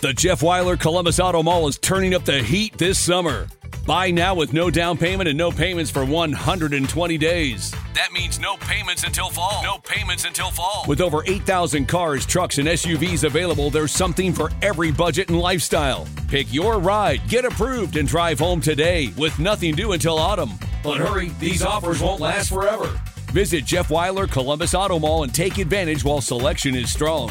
The Jeff Weiler Columbus Auto Mall is turning up the heat this summer. Buy now with no down payment and no payments for 120 days. That means no payments until fall. No payments until fall. With over 8,000 cars, trucks, and SUVs available, there's something for every budget and lifestyle. Pick your ride, get approved, and drive home today with nothing due until autumn. But hurry, these offers won't last forever. Visit Jeff Weiler Columbus Auto Mall and take advantage while selection is strong.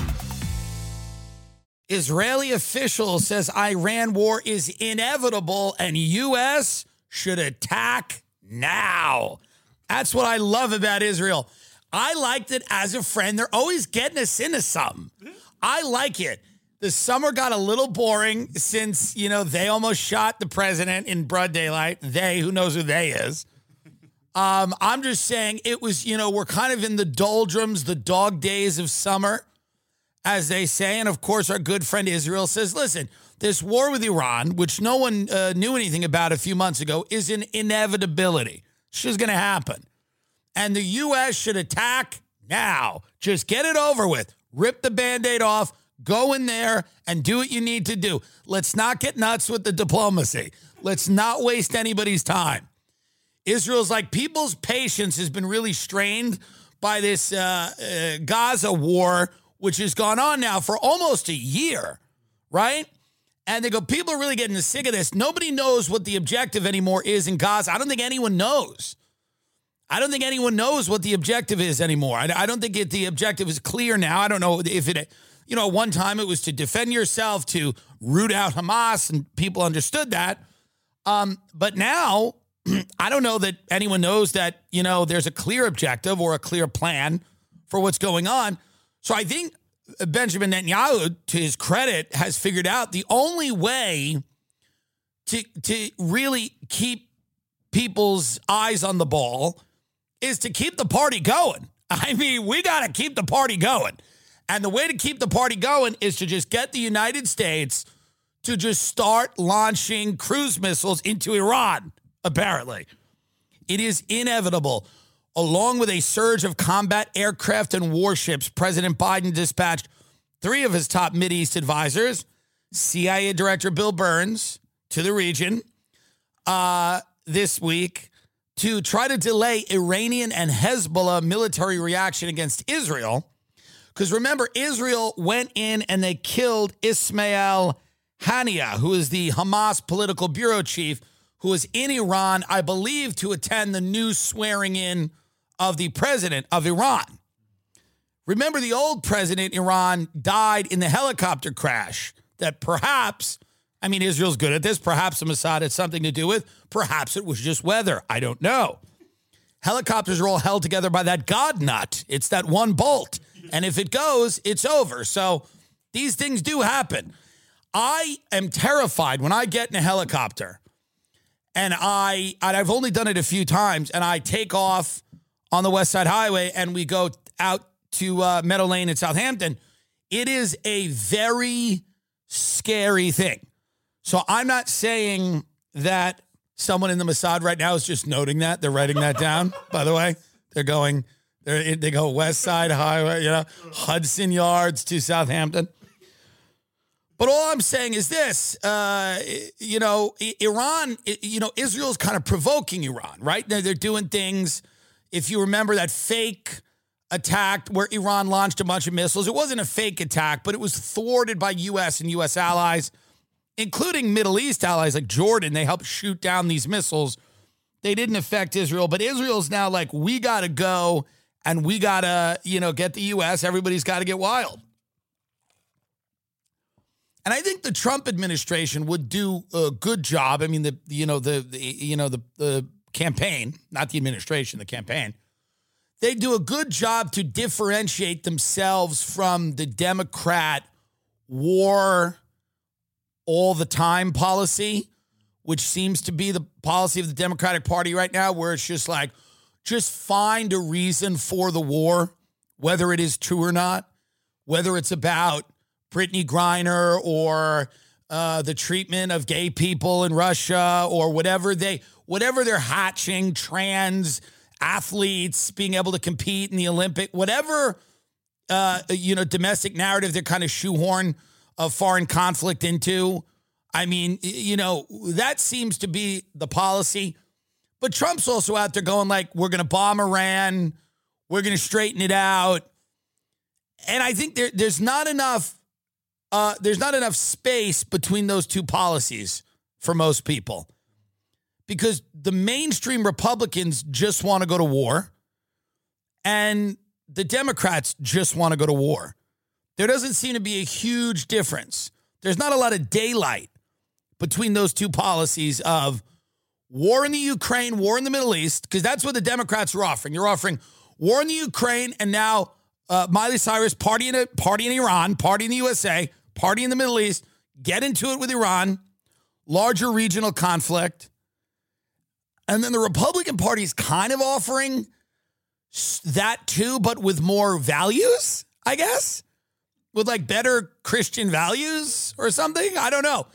Israeli official says Iran war is inevitable and U.S. should attack now. That's what I love about Israel. I liked it as a friend. They're always getting us into something. I like it. The summer got a little boring since, they almost shot the president in broad daylight. They, who knows who they is. I'm just saying it was, we're kind of in the doldrums, the dog days of summer, as they say. And, of course, our good friend Israel says, listen, this war with Iran, which no one knew anything about a few months ago, is an inevitability. It's just going to happen. And the U.S. should attack now. Just get it over with. Rip the Band-Aid off. Go in there and do what you need to do. Let's not get nuts with the diplomacy. Let's not waste anybody's time. Israel's like, people's patience has been really strained by this Gaza war, which has gone on now for almost a year, right? And they go, people are really getting sick of this. Nobody knows what the objective anymore is in Gaza. I don't think anyone knows. I don't think anyone knows what the objective is anymore. I don't think the objective is clear now. I don't know if it, one time it was to defend yourself, to root out Hamas, and people understood that. But now, I don't know that anyone knows that, there's a clear objective or a clear plan for what's going on. So I think Benjamin Netanyahu, to his credit, has figured out the only way to really keep people's eyes on the ball is to keep the party going. I mean, we got to keep the party going. And the way to keep the party going is to just get the United States to just start launching cruise missiles into Iran, apparently. It is inevitable. Along with a surge of combat aircraft and warships, President Biden dispatched 3 of his top Mideast advisors, CIA Director Bill Burns, to the region this week to try to delay Iranian and Hezbollah military reaction against Israel. Because remember, Israel went in and they killed Ismail Haniyeh, who is the Hamas political bureau chief, who was in Iran, I believe, to attend the new swearing in of the president of Iran. Remember, the old president in Iran died in the helicopter crash that perhaps, Israel's good at this, perhaps the Mossad had something to do with, perhaps it was just weather. I don't know. Helicopters are all held together by that God nut. It's that one bolt. And if it goes, it's over. So these things do happen. I am terrified when I get in a helicopter and I've only done it a few times, and I take off on the West Side Highway and we go out to Meadow Lane in Southampton. It is a very scary thing. So I'm not saying that someone in the Mossad right now is just noting that. They're writing that down, by the way. They go West Side Highway, Hudson Yards to Southampton. But all I'm saying is this, Iran, Israel's kind of provoking Iran, right? They're doing things. If you remember that fake attack where Iran launched a bunch of missiles, it wasn't a fake attack, but it was thwarted by U.S. and U.S. allies, including Middle East allies like Jordan. They helped shoot down these missiles. They didn't affect Israel, but Israel's now like, we got to go and we got to, get the U.S. Everybody's got to get wild. And I think the Trump administration would do a good job. I mean, the campaign, not the administration, the campaign. They do a good job to differentiate themselves from the Democrat war all the time policy, which seems to be the policy of the Democratic Party right now, where it's just like, just find a reason for the war, whether it is true or not, whether it's about Brittany Griner or the treatment of gay people in Russia or whatever they're hatching, trans athletes being able to compete in the Olympic, whatever, domestic narrative they're kind of shoehorn foreign conflict into. I mean, that seems to be the policy. But Trump's also out there going like, we're going to bomb Iran. We're going to straighten it out. And I think there's not enough space between those two policies for most people. Because the mainstream Republicans just want to go to war. And the Democrats just want to go to war. There doesn't seem to be a huge difference. There's not a lot of daylight between those two policies of war in the Ukraine, war in the Middle East, because that's what the Democrats are offering. You're offering war in the Ukraine, and now Miley Cyrus party in Iran, party in the USA, party in the Middle East, get into it with Iran, larger regional conflict. And then the Republican Party is kind of offering that too, but with more values, I guess, with like better Christian values or something. I don't know.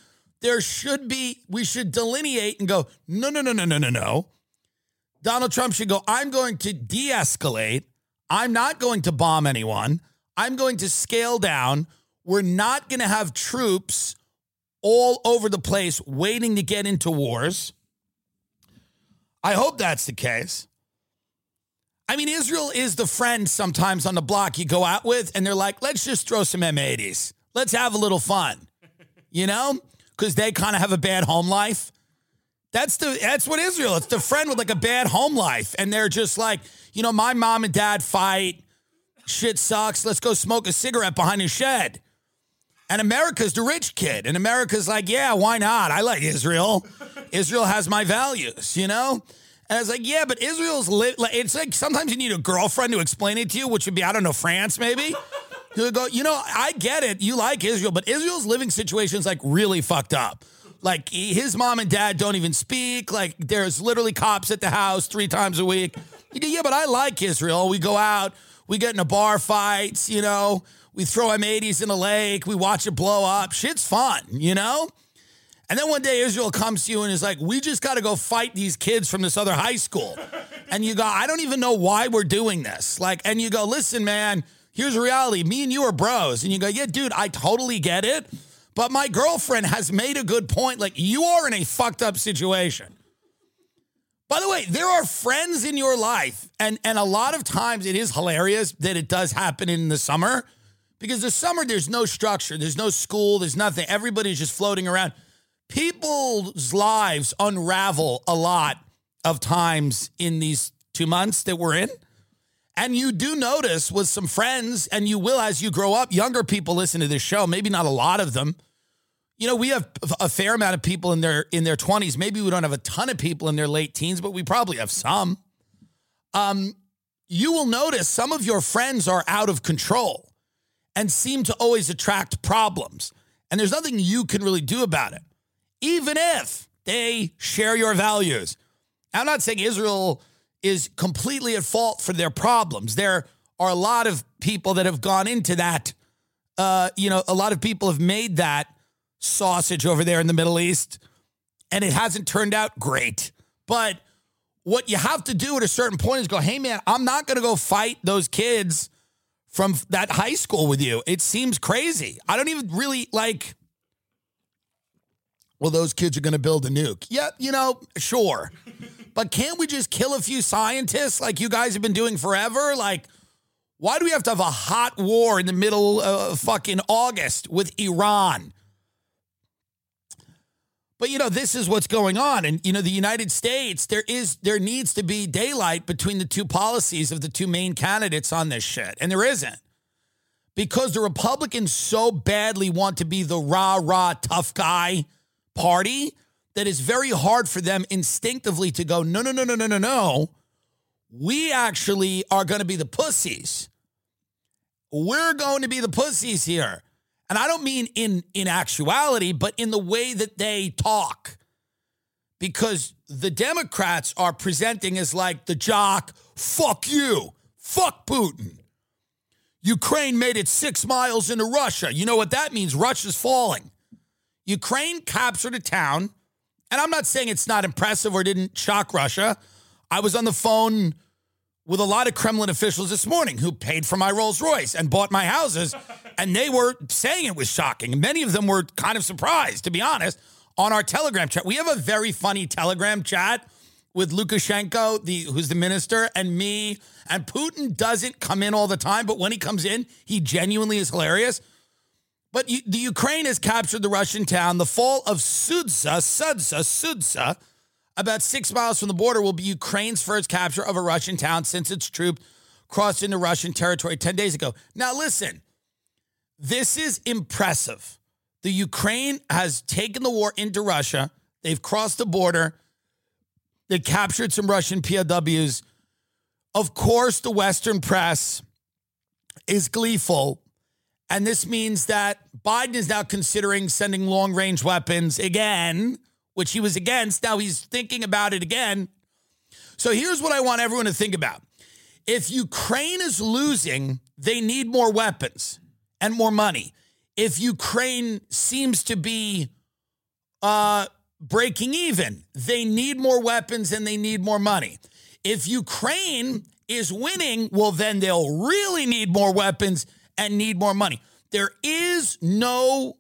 We should delineate and go, no. Donald Trump should go, I'm going to de-escalate. I'm not going to bomb anyone. I'm going to scale down. We're not going to have troops all over the place waiting to get into wars. I hope that's the case. I mean, Israel is the friend sometimes on the block you go out with, and they're like, let's just throw some M80s. Let's have a little fun, because they kind of have a bad home life. That's what Israel, it's the friend with like a bad home life. And they're just like, my mom and dad fight. Shit sucks. Let's go smoke a cigarette behind his shed. And America's the rich kid. And America's like, yeah, why not? I like Israel. Israel has my values, And I was like, yeah, but Israel's it's like sometimes you need a girlfriend to explain it to you, which would be, I don't know, France maybe. Who go, I get it. You like Israel, but Israel's living situation's like really fucked up. Like his mom and dad don't even speak. Like there's literally cops at the house 3 times a week. You go, yeah, but I like Israel. We go out, we get into bar fights, we throw M80s in the lake, we watch it blow up. Shit's fun, And then one day Israel comes to you and is like, we just got to go fight these kids from this other high school. And you go, I don't even know why we're doing this. And you go, listen, man, here's the reality. Me and you are bros. And you go, yeah, dude, I totally get it. But my girlfriend has made a good point. Like, you are in a fucked up situation. By the way, there are friends in your life. And a lot of times it is hilarious that it does happen in the summer. Because the summer, there's no structure. There's no school. There's nothing. Everybody's just floating around. People's lives unravel a lot of times in these 2 months that we're in. And you do notice with some friends, and you will as you grow up, younger people listen to this show, maybe not a lot of them. We have a fair amount of people in their 20s. Maybe we don't have a ton of people in their late teens, but we probably have some. You will notice some of your friends are out of control and seem to always attract problems. And there's nothing you can really do about it, even if they share your values. I'm not saying Israel is completely at fault for their problems. There are a lot of people that have gone into that. A lot of people have made that sausage over there in the Middle East, and it hasn't turned out great. But what you have to do at a certain point is go, hey, man, I'm not going to go fight those kids from that high school with you. It seems crazy. I don't even really well, those kids are going to build a nuke. Yeah, sure. But can't we just kill a few scientists like you guys have been doing forever? Why do we have to have a hot war in the middle of fucking August with Iran? But, this is what's going on. And, the United States, there needs to be daylight between the two policies of the two main candidates on this shit. And there isn't. Because the Republicans so badly want to be the rah-rah tough guy party that it's very hard for them instinctively to go, no. We actually are going to be the pussies. We're going to be the pussies here. And I don't mean in actuality, but in the way that they talk. Because the Democrats are presenting as like the jock, fuck you, fuck Putin. Ukraine made it 6 miles into Russia. You know what that means? Russia's falling. Ukraine captured a town. And I'm not saying it's not impressive or didn't shock Russia. I was on the phone with a lot of Kremlin officials this morning who paid for my Rolls Royce and bought my houses, and they were saying it was shocking. Many of them were kind of surprised, to be honest, on our Telegram chat. We have a very funny Telegram chat with Lukashenko, who's the minister, and me. And Putin doesn't come in all the time, but when he comes in, he genuinely is hilarious. But the Ukraine has captured the Russian town. The fall of Sudza, about 6 miles from the border, will be Ukraine's first capture of a Russian town since its troops crossed into Russian territory 10 days ago. Now, listen, this is impressive. The Ukraine has taken the war into Russia. They've crossed the border. They captured some Russian POWs. Of course, the Western press is gleeful. And this means that Biden is now considering sending long-range weapons again, which he was against. Now he's thinking about it again. So here's what I want everyone to think about. If Ukraine is losing, they need more weapons and more money. If Ukraine seems to be breaking even, they need more weapons and they need more money. If Ukraine is winning, well, then they'll really need more weapons and need more money. There is no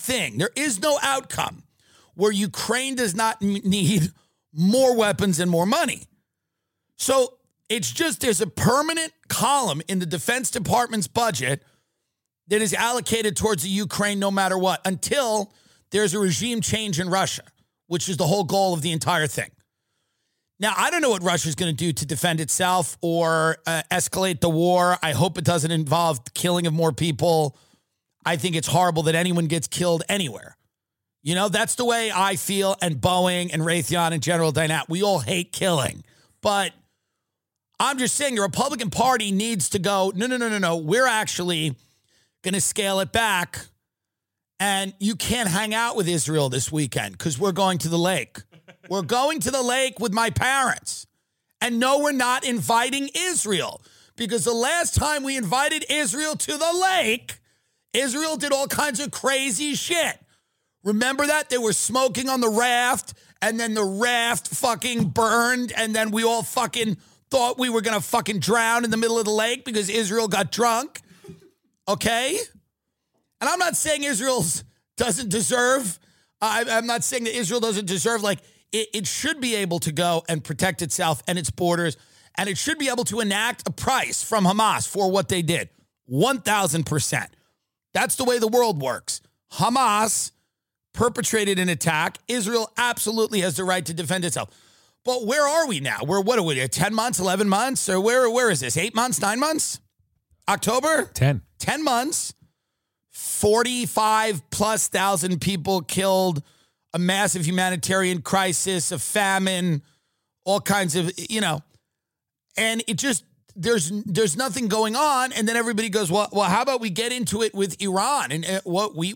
outcome where Ukraine does not need more weapons and more money. So it's just there's a permanent column in the Defense Department's budget that is allocated towards the Ukraine no matter what, until there's a regime change in Russia, which is the whole goal of the entire thing. Now, I don't know what Russia's going to do to defend itself or escalate the war. I hope it doesn't involve the killing of more people. I think it's horrible that anyone gets killed anywhere. You know, that's the way I feel, and Boeing and Raytheon and General Dynamics. We all hate killing. But I'm just saying the Republican Party needs to go, no. We're actually going to scale it back. And you can't hang out with Israel this weekend because we're going to the lake. We're going to the lake with my parents. And no, we're not inviting Israel, because the last time we invited Israel to the lake, Israel did all kinds of crazy shit. Remember that? They were smoking on the raft, and then the raft fucking burned, and then we all fucking thought we were going to fucking drown in the middle of the lake because Israel got drunk. Okay? And I'm not saying Israel doesn't deserve, I'm not saying that Israel doesn't deserve, like, it should be able to go and protect itself and its borders, and it should be able to enact a price from Hamas for what they did. 1,000%. That's the way the world works. Hamas perpetrated an attack. Israel absolutely has the right to defend itself. But where are we now? What are we, 10 months, 11 months? Or where is this? 8 months, 9 months? October? 10. 10 months. 45,000+ people killed, a massive humanitarian crisis, a famine, all kinds of, and it just, there's nothing going on. And then everybody goes, well, how about we get into it with Iran? And what? We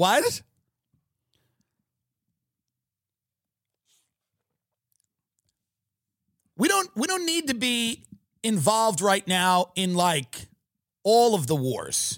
don't need to be involved right now in like all of the wars.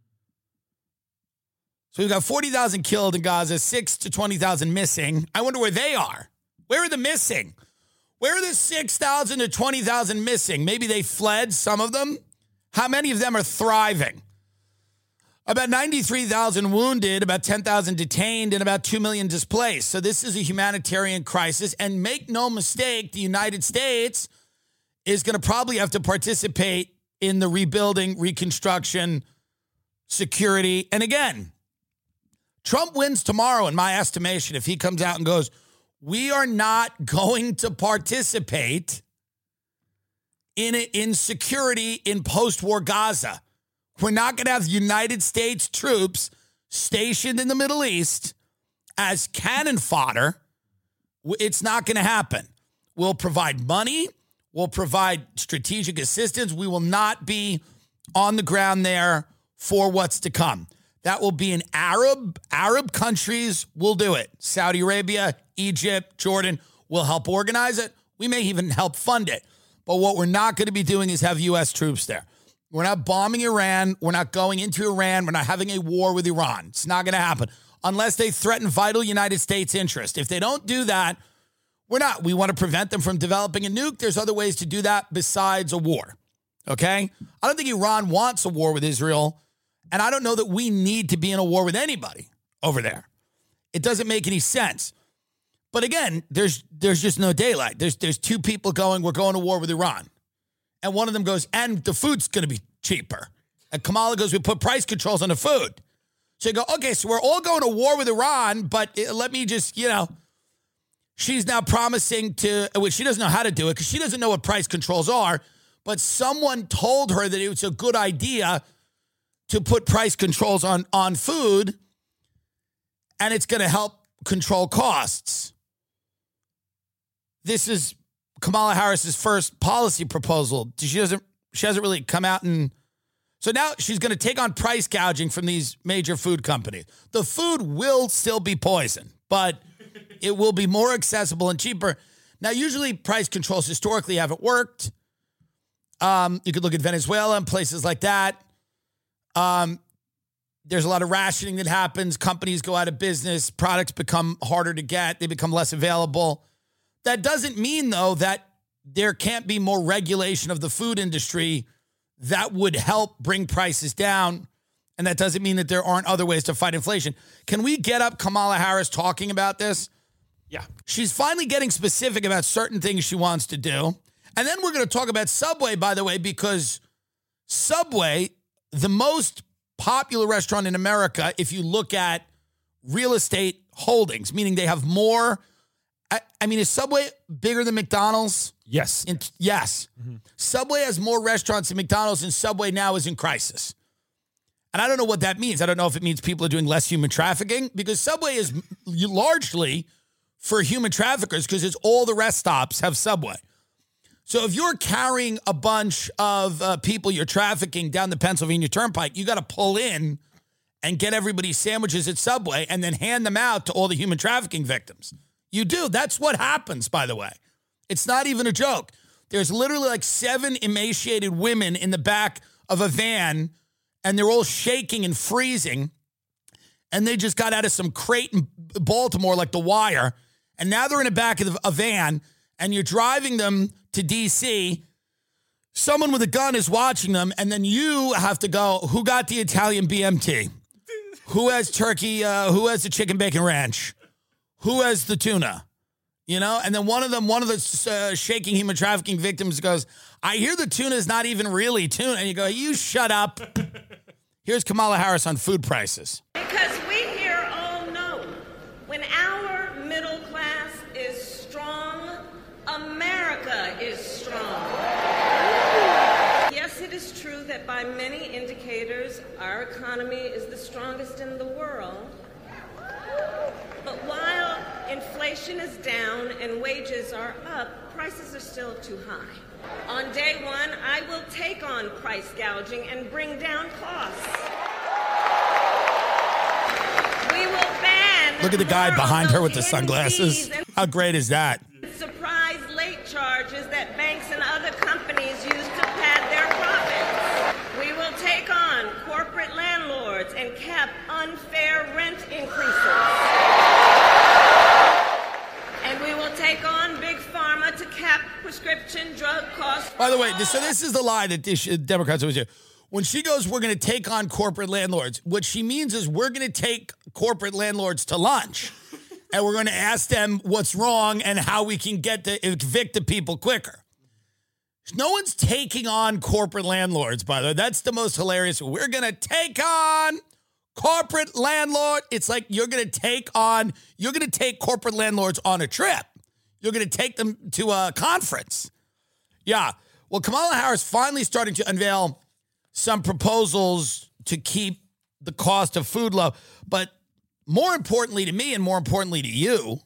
So we've got 40,000 killed in Gaza, 6,000 to 20,000 missing. I wonder where they are. Where are the missing? Where are the 6,000 to 20,000 missing? Maybe they fled, some of them. How many of them are thriving? About 93,000 wounded, about 10,000 detained, and about 2 million displaced. So this is a humanitarian crisis. And make no mistake, the United States is going to probably have to participate in the rebuilding, reconstruction, security. And again, Trump wins tomorrow, in my estimation, if he comes out and goes, we are not going to participate in security in post-war Gaza. We're not going to have United States troops stationed in the Middle East as cannon fodder. It's not going to happen. We'll provide money. We'll provide strategic assistance. We will not be on the ground there for what's to come. That will be in Arab countries will do it. Saudi Arabia, Egypt, Jordan will help organize it. We may even help fund it. But what we're not going to be doing is have U.S. troops there. We're not bombing Iran. We're not going into Iran. We're not having a war with Iran. It's not going to happen unless they threaten vital United States interest. If they don't do that, We're not. We want to prevent them from developing a nuke. There's other ways to do that besides a war. Okay? I don't think Iran wants a war with Israel, and I don't know that we need to be in a war with anybody over there. It doesn't make any sense. But again, there's just no daylight. There's two people going, we're going to war with Iran. And one of them goes, and the food's going to be cheaper. And Kamala goes, we put price controls on the food. So you go, okay, so we're all going to war with Iran, but let me just, she's now promising to, which she doesn't know how to do it because she doesn't know what price controls are, but someone told her that it was a good idea to put price controls on food, and it's going to help control costs. This is Kamala Harris's first policy proposal. She hasn't really come out and... So now she's going to take on price gouging from these major food companies. The food will still be poison, but it will be more accessible and cheaper. Now, usually price controls historically haven't worked. You could look at Venezuela and places like that. There's a lot of rationing that happens. Companies go out of business. Products become harder to get. They become less available. That doesn't mean, though, that there can't be more regulation of the food industry that would help bring prices down. And that doesn't mean that there aren't other ways to fight inflation. Can we get up Kamala Harris talking about this? Yeah. She's finally getting specific about certain things she wants to do. And then we're going to talk about Subway, by the way, because Subway, the most popular restaurant in America, if you look at real estate holdings, meaning they have more. I mean, is Subway bigger than McDonald's? Yes. Yes. Mm-hmm. Subway has more restaurants than McDonald's, and Subway now is in crisis. And I don't know what that means. I don't know if it means people are doing less human trafficking, because Subway is largely for human traffickers because it's all the rest stops have Subway. So if you're carrying a bunch of people you're trafficking down the Pennsylvania Turnpike, you got to pull in and get everybody sandwiches at Subway and then hand them out to all the human trafficking victims. You do. That's what happens, by the way. It's not even a joke. There's literally like 7 emaciated women in the back of a van, and they're all shaking and freezing, and they just got out of some crate in Baltimore like The Wire, and now they're in the back of a van, and you're driving them to D.C., someone with a gun is watching them, and then you have to go, who got the Italian BMT? Who has turkey? Who has the chicken bacon ranch? Who has the tuna? And then one of the shaking human trafficking victims goes, I hear the tuna is not even really tuna. And you go, you shut up. Here's Kamala Harris on food prices. Because we here all know when our middle class is strong, America is strong. Yes, it is true that by many indicators, our economy is the strongest in the world. But while inflation is down and wages are up, prices are still too high. On day one, I will take on price gouging and bring down costs. We will ban... Look at the guy behind her with the sunglasses. How great is that? Surprise late charges that banks and other companies use to pad their profits. We will take on corporate landlords and cap unfair rent increases. And we will take on Big Pharma to cap prescription drug costs. By the way, so this is the lie that Democrats always do. When she goes, we're going to take on corporate landlords, what she means is we're going to take corporate landlords to lunch. And we're going to ask them what's wrong and how we can get to evict the people quicker. No one's taking on corporate landlords, by the way. That's the most hilarious. We're going to take on corporate landlord. It's like you're going to take corporate landlords on a trip. You're going to take them to a conference. Yeah. Well, Kamala Harris finally starting to unveil some proposals to keep the cost of food low. But more importantly to me and more importantly to you,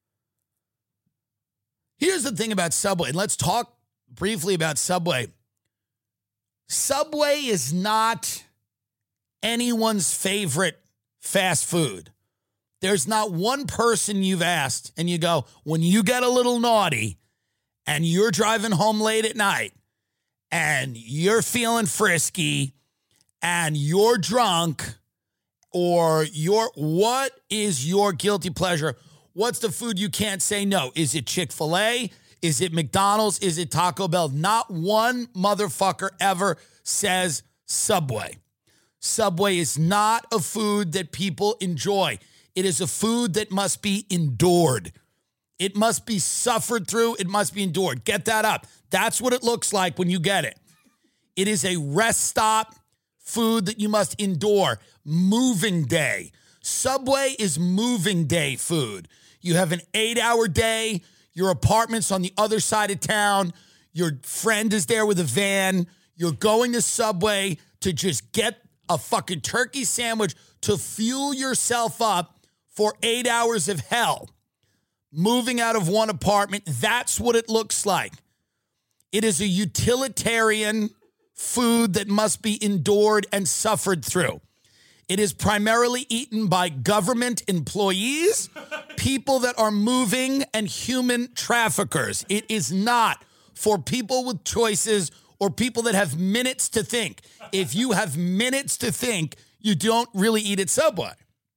here's the thing about Subway. And let's talk briefly about Subway. Subway is not anyone's favorite fast food. There's not one person you've asked and you go, when you get a little naughty and you're driving home late at night and you're feeling frisky and you're drunk or what is your guilty pleasure? What's the food you can't say no? Is it Chick-fil-A? Is it McDonald's? Is it Taco Bell? Not one motherfucker ever says Subway. Subway is not a food that people enjoy. It is a food that must be endured. It must be suffered through. It must be endured. Get that up. That's what it looks like when you get it. It is a rest stop food that you must endure. Moving day. Subway is moving day food. You have an 8-hour day. Your apartment's on the other side of town. Your friend is there with a van. You're going to Subway to just get a fucking turkey sandwich to fuel yourself up for 8 hours of hell. Moving out of one apartment, that's what it looks like. It is a utilitarian food that must be endured and suffered through. It is primarily eaten by government employees, people that are moving, and human traffickers. It is not for people with choices or people that have minutes to think. If you have minutes to think, you don't really eat at Subway.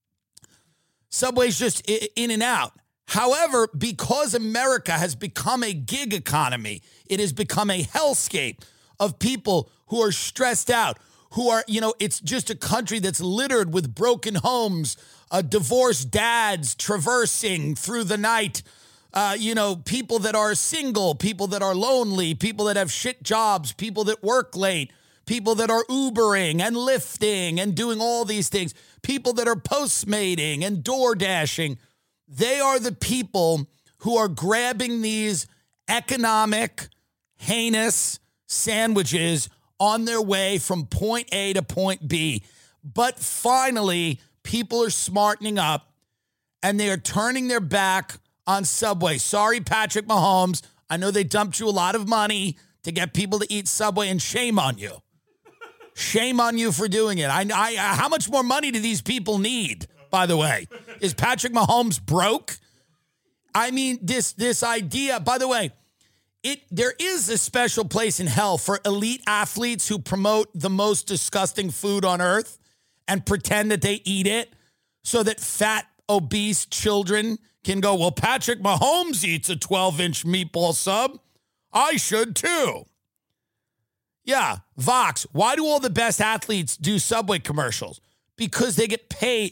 Subway's just in and out. However, because America has become a gig economy, it has become a hellscape of people who are stressed out, who are, it's just a country that's littered with broken homes, divorced dads traversing through the night, people that are single, people that are lonely, people that have shit jobs, people that work late, people that are Ubering and Lyfting and doing all these things, people that are Postmating and Door Dashing. They are the people who are grabbing these economic, heinous sandwiches on their way from point A to point B. But finally, people are smartening up and they are turning their back on Subway. Sorry, Patrick Mahomes. I know they dumped you a lot of money to get people to eat Subway, and shame on you. Shame on you for doing it. How much more money do these people need, by the way? Is Patrick Mahomes broke? I mean, this idea, by the way, there is a special place in hell for elite athletes who promote the most disgusting food on earth and pretend that they eat it so that fat, obese children can go, well, Patrick Mahomes eats a 12-inch meatball sub. I should too. Yeah, Vox, why do all the best athletes do Subway commercials? Because they get paid.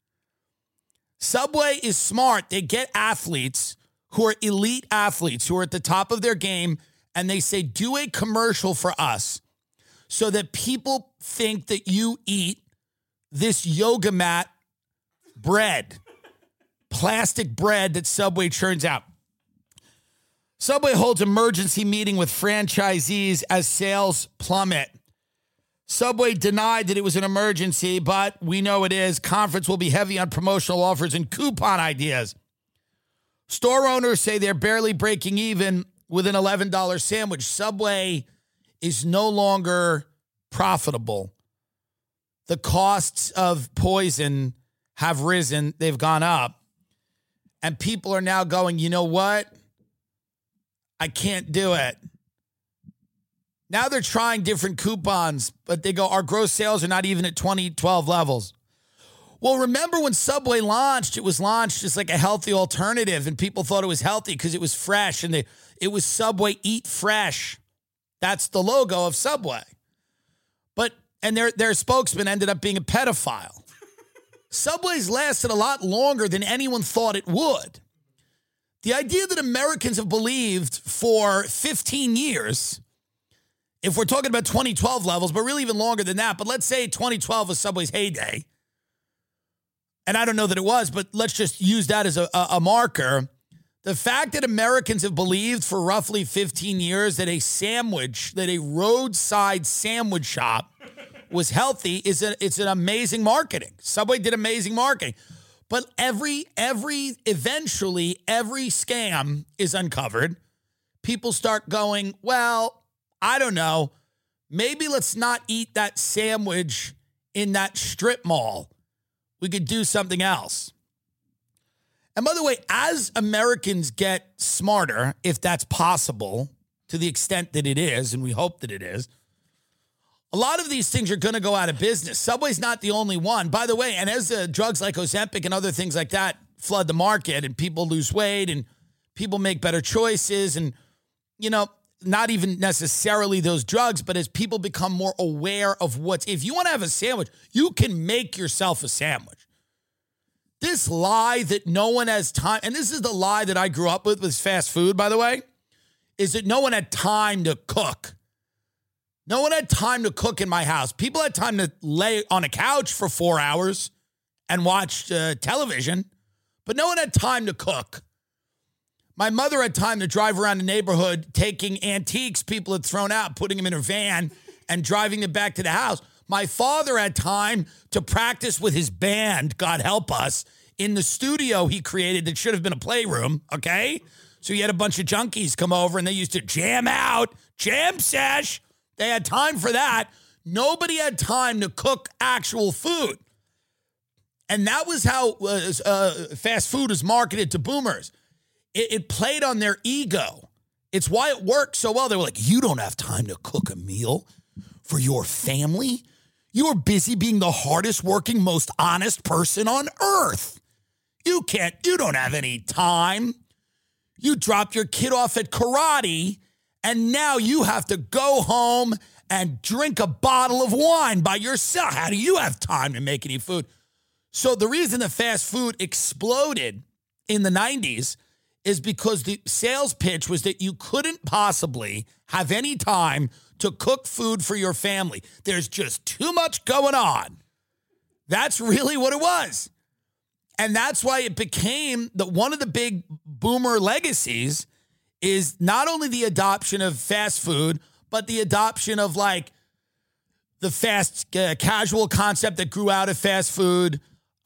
Subway is smart. They get athletes who are elite athletes, who are at the top of their game, and they say, do a commercial for us so that people think that you eat this yoga mat bread, plastic bread that Subway churns out. Subway holds emergency meeting with franchisees as sales plummet. Subway denied that it was an emergency, but we know it is. Conference will be heavy on promotional offers and coupon ideas. Store owners say they're barely breaking even with an $11 sandwich. Subway is no longer profitable. The costs of poison have risen. They've gone up. And people are now going, you know what? I can't do it. Now they're trying different coupons, but they go, our gross sales are not even at 2012 levels. Well, remember when Subway launched, it was launched as like a healthy alternative, and people thought it was healthy because it was fresh, and it was Subway Eat Fresh. That's the logo of Subway. And their spokesman ended up being a pedophile. Subway's lasted a lot longer than anyone thought it would. The idea that Americans have believed for 15 years, if we're talking about 2012 levels, but really even longer than that, but let's say 2012 was Subway's heyday, and I don't know that it was, but let's just use that as a marker. The fact that Americans have believed for roughly 15 years that a roadside sandwich shop was healthy it's an amazing marketing. Subway did amazing marketing. But eventually every scam is uncovered. People start going, well, I don't know. Maybe let's not eat that sandwich in that strip mall. We could do something else. And by the way, as Americans get smarter, if that's possible, to the extent that it is, and we hope that it is, a lot of these things are going to go out of business. Subway's not the only one. By the way, and as drugs like Ozempic and other things like that flood the market and people lose weight and people make better choices and, not even necessarily those drugs, but as people become more aware of if you want to have a sandwich, you can make yourself a sandwich. This lie that no one has time, and this is the lie that I grew up with fast food, by the way, is that no one had time to cook. No one had time to cook in my house. People had time to lay on a couch for 4 hours and watch television, but no one had time to cook. My mother had time to drive around the neighborhood, taking antiques people had thrown out, putting them in her van, and driving them back to the house. My father had time to practice with his band, God help us, in the studio he created that should have been a playroom, okay? So he had a bunch of junkies come over, and they used to jam out, jam sesh. They had time for that. Nobody had time to cook actual food. And that was how fast food was marketed to boomers. It played on their ego. It's why it worked so well. They were like, you don't have time to cook a meal for your family. You are busy being the hardest working, most honest person on earth. You don't have any time. You dropped your kid off at karate, and now you have to go home and drink a bottle of wine by yourself. How do you have time to make any food? So the reason that fast food exploded in the 90s is because the sales pitch was that you couldn't possibly have any time to cook food for your family. There's just too much going on. That's really what it was. And that's why it became one of the big boomer legacies is not only the adoption of fast food, but the adoption of like the fast casual concept that grew out of fast food,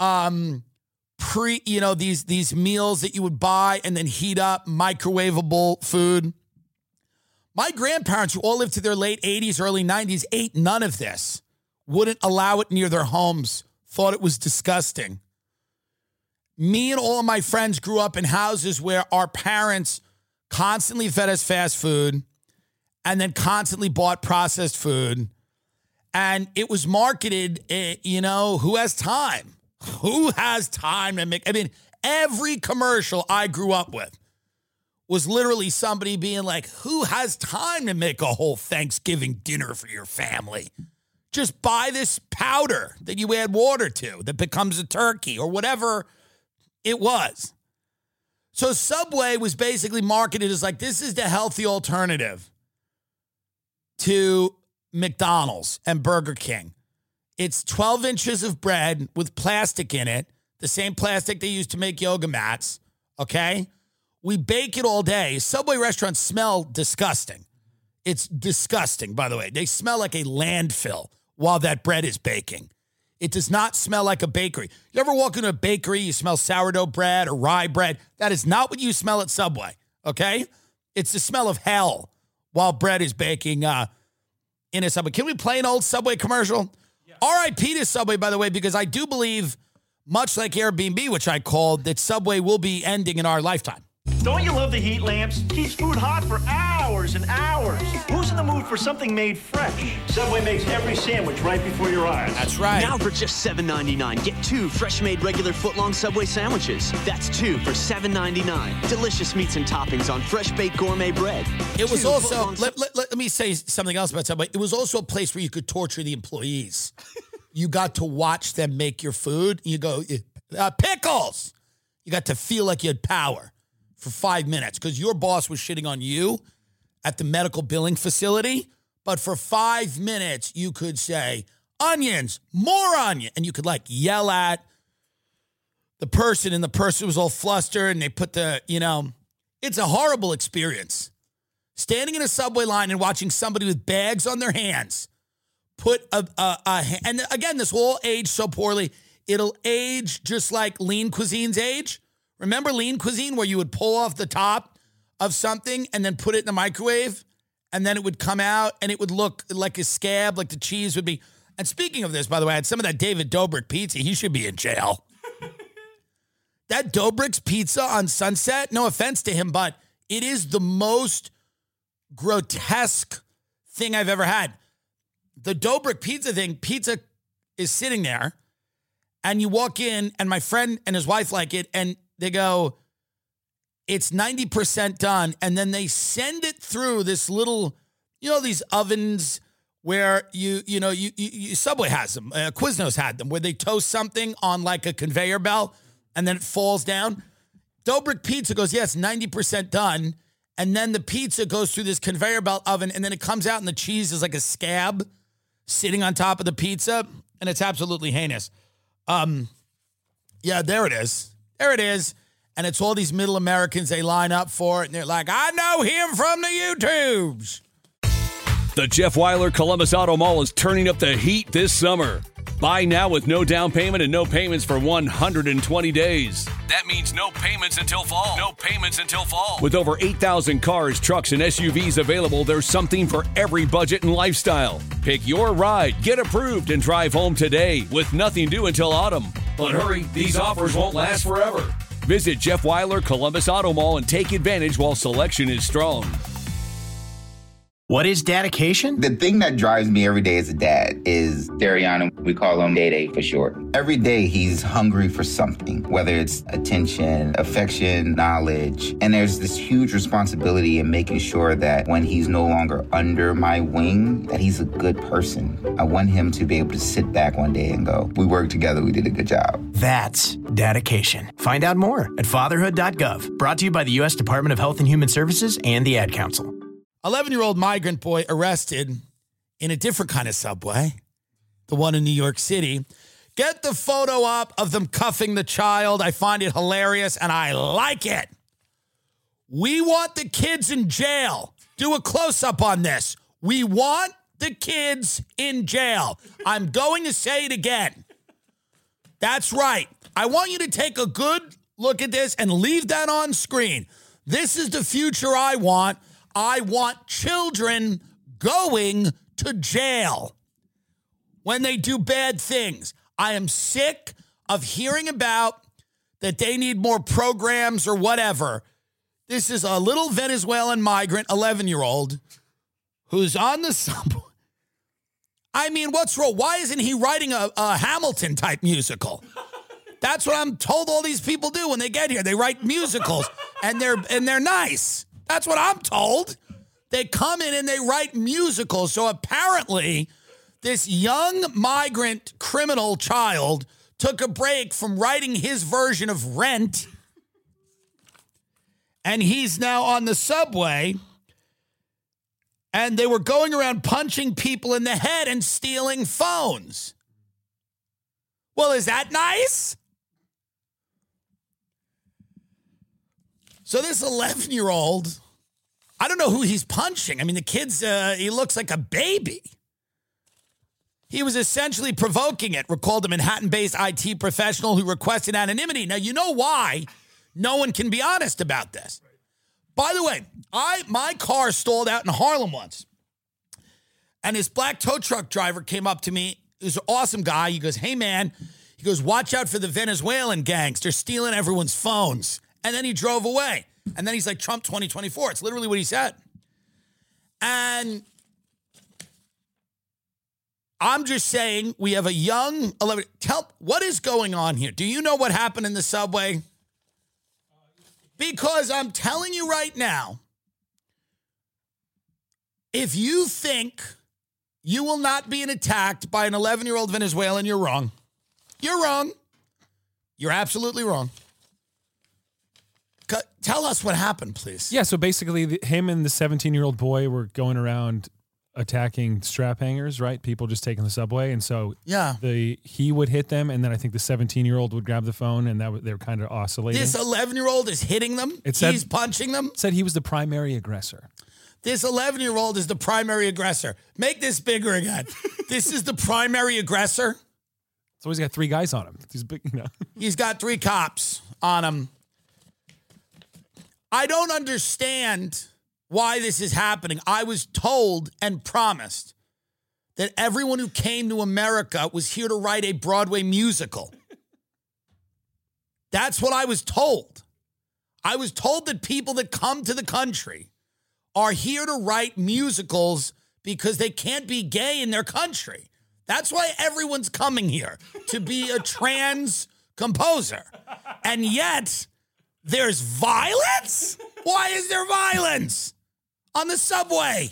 these meals that you would buy and then heat up, microwavable food. My grandparents, who all lived to their late 80s, early 90s, ate none of this, wouldn't allow it near their homes, thought it was disgusting. Me and all of my friends grew up in houses where our parents constantly fed us fast food and then constantly bought processed food. And it was marketed, who has time? Who has time to make? Every commercial I grew up with was literally somebody being like, who has time to make a whole Thanksgiving dinner for your family? Just buy this powder that you add water to that becomes a turkey or whatever it was. So Subway was basically marketed as like, this is the healthy alternative to McDonald's and Burger King. It's 12 inches of bread with plastic in it, the same plastic they use to make yoga mats, okay? We bake it all day. Subway restaurants smell disgusting. It's disgusting, by the way. They smell like a landfill while that bread is baking. It does not smell like a bakery. You ever walk into a bakery, you smell sourdough bread or rye bread? That is not what you smell at Subway, okay? It's the smell of hell while bread is baking in a Subway. Can we play an old Subway commercial? R.I.P. to Subway, by the way, because I do believe, much like Airbnb, which I called, that Subway will be ending in our lifetime. Don't you love the heat lamps? Keeps food hot for hours and hours. Who's in the mood for something made fresh? Subway makes every sandwich right before your eyes. That's right. Now for just $7.99, get 2 fresh-made regular footlong Subway sandwiches. That's 2 for $7.99. Delicious meats and toppings on fresh-baked gourmet bread. It was also, let me say something else about Subway. It was also a place where you could torture the employees. You got to watch them make your food. You go, pickles! You got to feel like you had power for 5 minutes because your boss was shitting on you at the medical billing facility. But for 5 minutes, you could say, onions, more onion. And you could like yell at the person, and the person was all flustered, and they put it's a horrible experience. Standing in a Subway line and watching somebody with bags on their hands put and again, this will all age so poorly. It'll age just like Lean Cuisine's age. Remember Lean Cuisine, where you would pull off the top of something and then put it in the microwave, and then it would come out and it would look like a scab, like the cheese would be. And speaking of this, by the way, I had some of that David Dobrik pizza. He should be in jail. That Dobrik's pizza on Sunset, no offense to him, but it is the most grotesque thing I've ever had. The Dobrik pizza thing, pizza is sitting there, And you walk in, and my friend and his wife like it, and they go, it's 90% done. And then they send it through this little, these ovens where you Subway has them. Quiznos had them, where they toast something on like a conveyor belt, and then it falls down. Dobrik Pizza goes, it's 90% done. And then the pizza goes through this conveyor belt oven, and then it comes out, and the cheese is like a scab sitting on top of the pizza, and it's absolutely heinous. There it is. There it is. And it's all these middle Americans, they line up for it, and they're like, I know him from the YouTubes. The Jeff Weiler Columbus Auto Mall is turning up the heat this summer. Buy now with no down payment and no payments for 120 days. That means no payments until fall. No payments until fall. With over 8,000 cars, trucks, and SUVs available, there's something for every budget and lifestyle. Pick your ride, get approved, and drive home today with nothing due until autumn. But hurry, these offers won't last forever. Visit Jeff Weiler Columbus Auto Mall and take advantage while selection is strong. What is dedication? The thing that drives me every day as a dad is Dariano. We call him Day Day for short. Every day he's hungry for something, whether it's attention, affection, knowledge. And there's this huge responsibility in making sure that when he's no longer under my wing, that he's a good person. I want him to be able to sit back one day and go, we worked together, we did a good job. That's dedication. Find out more at fatherhood.gov. Brought to you by the U.S. Department of Health and Human Services and the Ad Council. 11-year-old migrant boy arrested in a different kind of subway, the one in New York City. Get the photo up of them cuffing the child. I find it hilarious, and I like it. We want the kids in jail. Do a close-up on this. We want the kids in jail. I'm going to say it again. That's right. I want you to take a good look at this and leave that on screen. This is the future I want. I want children going to jail when they do bad things. I am sick of hearing about that they need more programs or whatever. This is a little Venezuelan migrant, 11-year-old, who's on the subway. I mean, what's wrong? Why isn't he writing a Hamilton-type musical? That's what I'm told all these people do when they get here. They write musicals, and they're nice. That's what I'm told. They come in and they write musicals. So apparently, this young migrant criminal child took a break from writing his version of Rent, and he's now on the subway, and they were going around punching people in the head and stealing phones. Well, is that nice? So this 11-year-old, I don't know who he's punching. I mean, the kid's, he looks like a baby. He was essentially provoking it, recalled a Manhattan-based IT professional who requested anonymity. Now, you know why no one can be honest about this. By the way, my car stalled out in Harlem once, and this black tow truck driver came up to me. He was an awesome guy. He goes, hey, man. He goes, watch out for the Venezuelan gangs. They're stealing everyone's phones. And then he drove away. And then he's like, Trump 2024. It's literally what he said. And I'm just saying, we have a young 11. What is going on here? Do you know what happened in the subway? Because I'm telling you right now, if you think you will not be attacked by an 11-year-old Venezuelan, you're wrong. You're wrong. You're absolutely wrong. Tell us what happened, please. Yeah, so basically him and the 17-year-old boy were going around attacking strap hangers, right? People just taking the subway. And so he would hit them, and then I think the 17-year-old would grab the phone, and they were kind of oscillating. This 11-year-old is hitting them? He's punching them? Said he was the primary aggressor. This 11-year-old is the primary aggressor. Make this bigger again. This is the primary aggressor? So he's got 3 guys on him. He's big, He's got 3 cops on him. I don't understand why this is happening. I was told and promised that everyone who came to America was here to write a Broadway musical. That's what I was told. I was told that people that come to the country are here to write musicals because they can't be gay in their country. That's why everyone's coming here, to be a trans composer. And yet, there's violence? Why is there violence on the subway?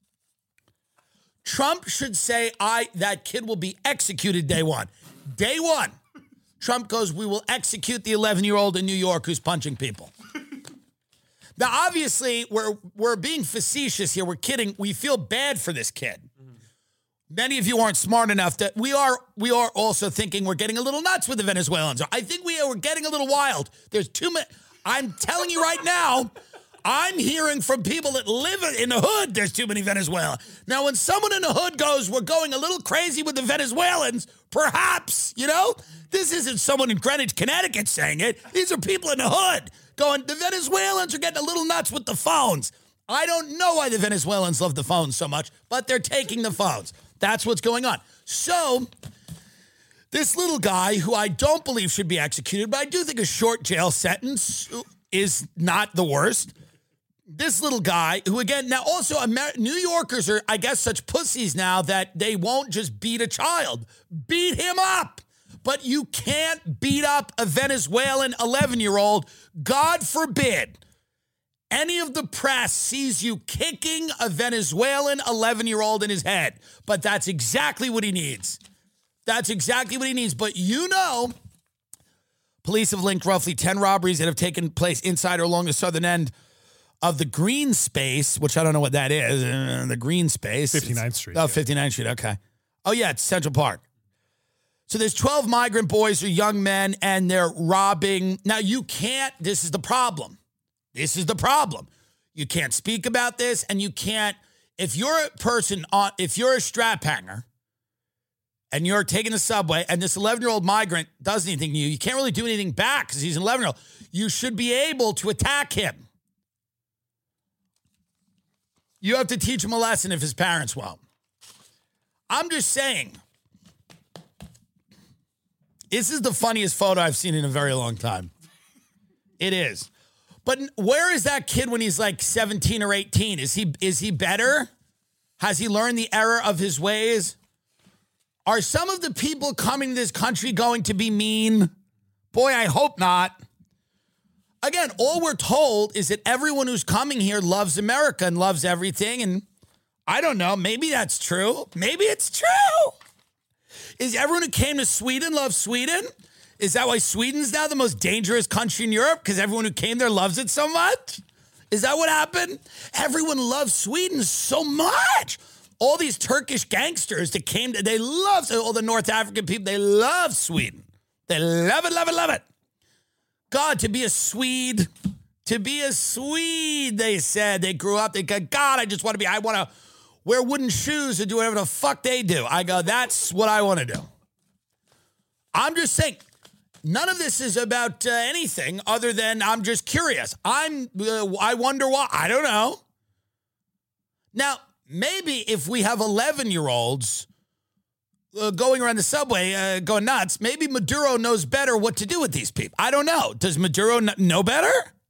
Trump should say, that kid will be executed day one. Day one. Trump goes, we will execute the 11-year-old in New York who's punching people. Now, obviously, we're being facetious here. We're kidding. We feel bad for this kid. Many of you aren't smart enough that we are also thinking we're getting a little nuts with the Venezuelans. I think we're getting a little wild. There's too many. I'm telling you right now, I'm hearing from people that live in the hood, there's too many Venezuelans. Now, when someone in the hood goes, we're going a little crazy with the Venezuelans, perhaps, this isn't someone in Greenwich, Connecticut saying it. These are people in the hood going, the Venezuelans are getting a little nuts with the phones. I don't know why the Venezuelans love the phones so much, but they're taking the phones. That's what's going on. So, this little guy, who I don't believe should be executed, but I do think a short jail sentence is not the worst. This little guy, who again, now also New Yorkers are, I guess, such pussies now that they won't just beat a child. Beat him up. But you can't beat up a Venezuelan 11-year-old. God forbid any of the press sees you kicking a Venezuelan 11-year-old in his head. But that's exactly what he needs. That's exactly what he needs. But police have linked roughly 10 robberies that have taken place inside or along the southern end of the green space, which I don't know what that is. The green space. 59th Street. 59th Street. Okay. Oh, yeah, it's Central Park. So there's 12 migrant boys or young men, and they're robbing. Now, you can't. This is the problem. You can't speak about this, and you can't. If you're a strap hanger, and you're taking the subway, and this 11-year-old migrant does anything to you, you can't really do anything back because he's an 11-year-old. You should be able to attack him. You have to teach him a lesson if his parents won't. I'm just saying, this is the funniest photo I've seen in a very long time. It is. But where is that kid when he's like 17 or 18? Is he better? Has he learned the error of his ways? Are some of the people coming to this country going to be mean? Boy, I hope not. Again, all we're told is that everyone who's coming here loves America and loves everything. And I don't know, maybe that's true. Maybe it's true. Is everyone who came to Sweden love Sweden? Is that why Sweden's now the most dangerous country in Europe? Because everyone who came there loves it so much? Is that what happened? Everyone loves Sweden so much. All these Turkish gangsters that came, they love, all the North African people, they love Sweden. They love it, love it, love it. God, to be a Swede, they said. They grew up, they go, God, I want to wear wooden shoes and do whatever the fuck they do. I go, that's what I want to do. I'm just saying, none of this is about anything other than I'm just curious. I wonder why. I don't know. Now, maybe if we have 11-year-olds going around the subway going nuts, maybe Maduro knows better what to do with these people. I don't know. Does Maduro know better?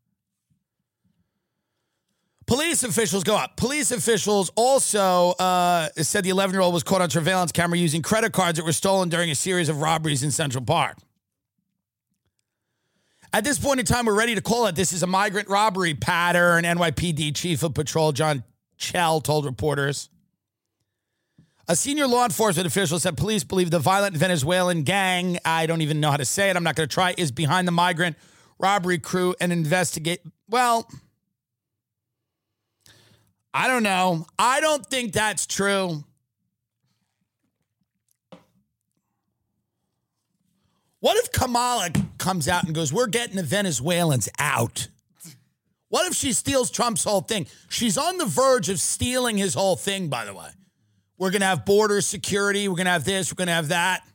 Police officials go up. Police officials also said the 11-year-old was caught on surveillance camera using credit cards that were stolen during a series of robberies in Central Park. At this point in time, we're ready to call it. This is a migrant robbery pattern, NYPD Chief of Patrol John Chell told reporters. A senior law enforcement official said police believe the violent Venezuelan gang, I don't even know how to say it, I'm not going to try, is behind the migrant robbery crew and investigate. Well, I don't know. I don't think that's true. What if Kamala comes out and goes, we're getting the Venezuelans out? What if she steals Trump's whole thing? She's on the verge of stealing his whole thing, by the way. We're going to have border security. We're going to have this. We're going to have that.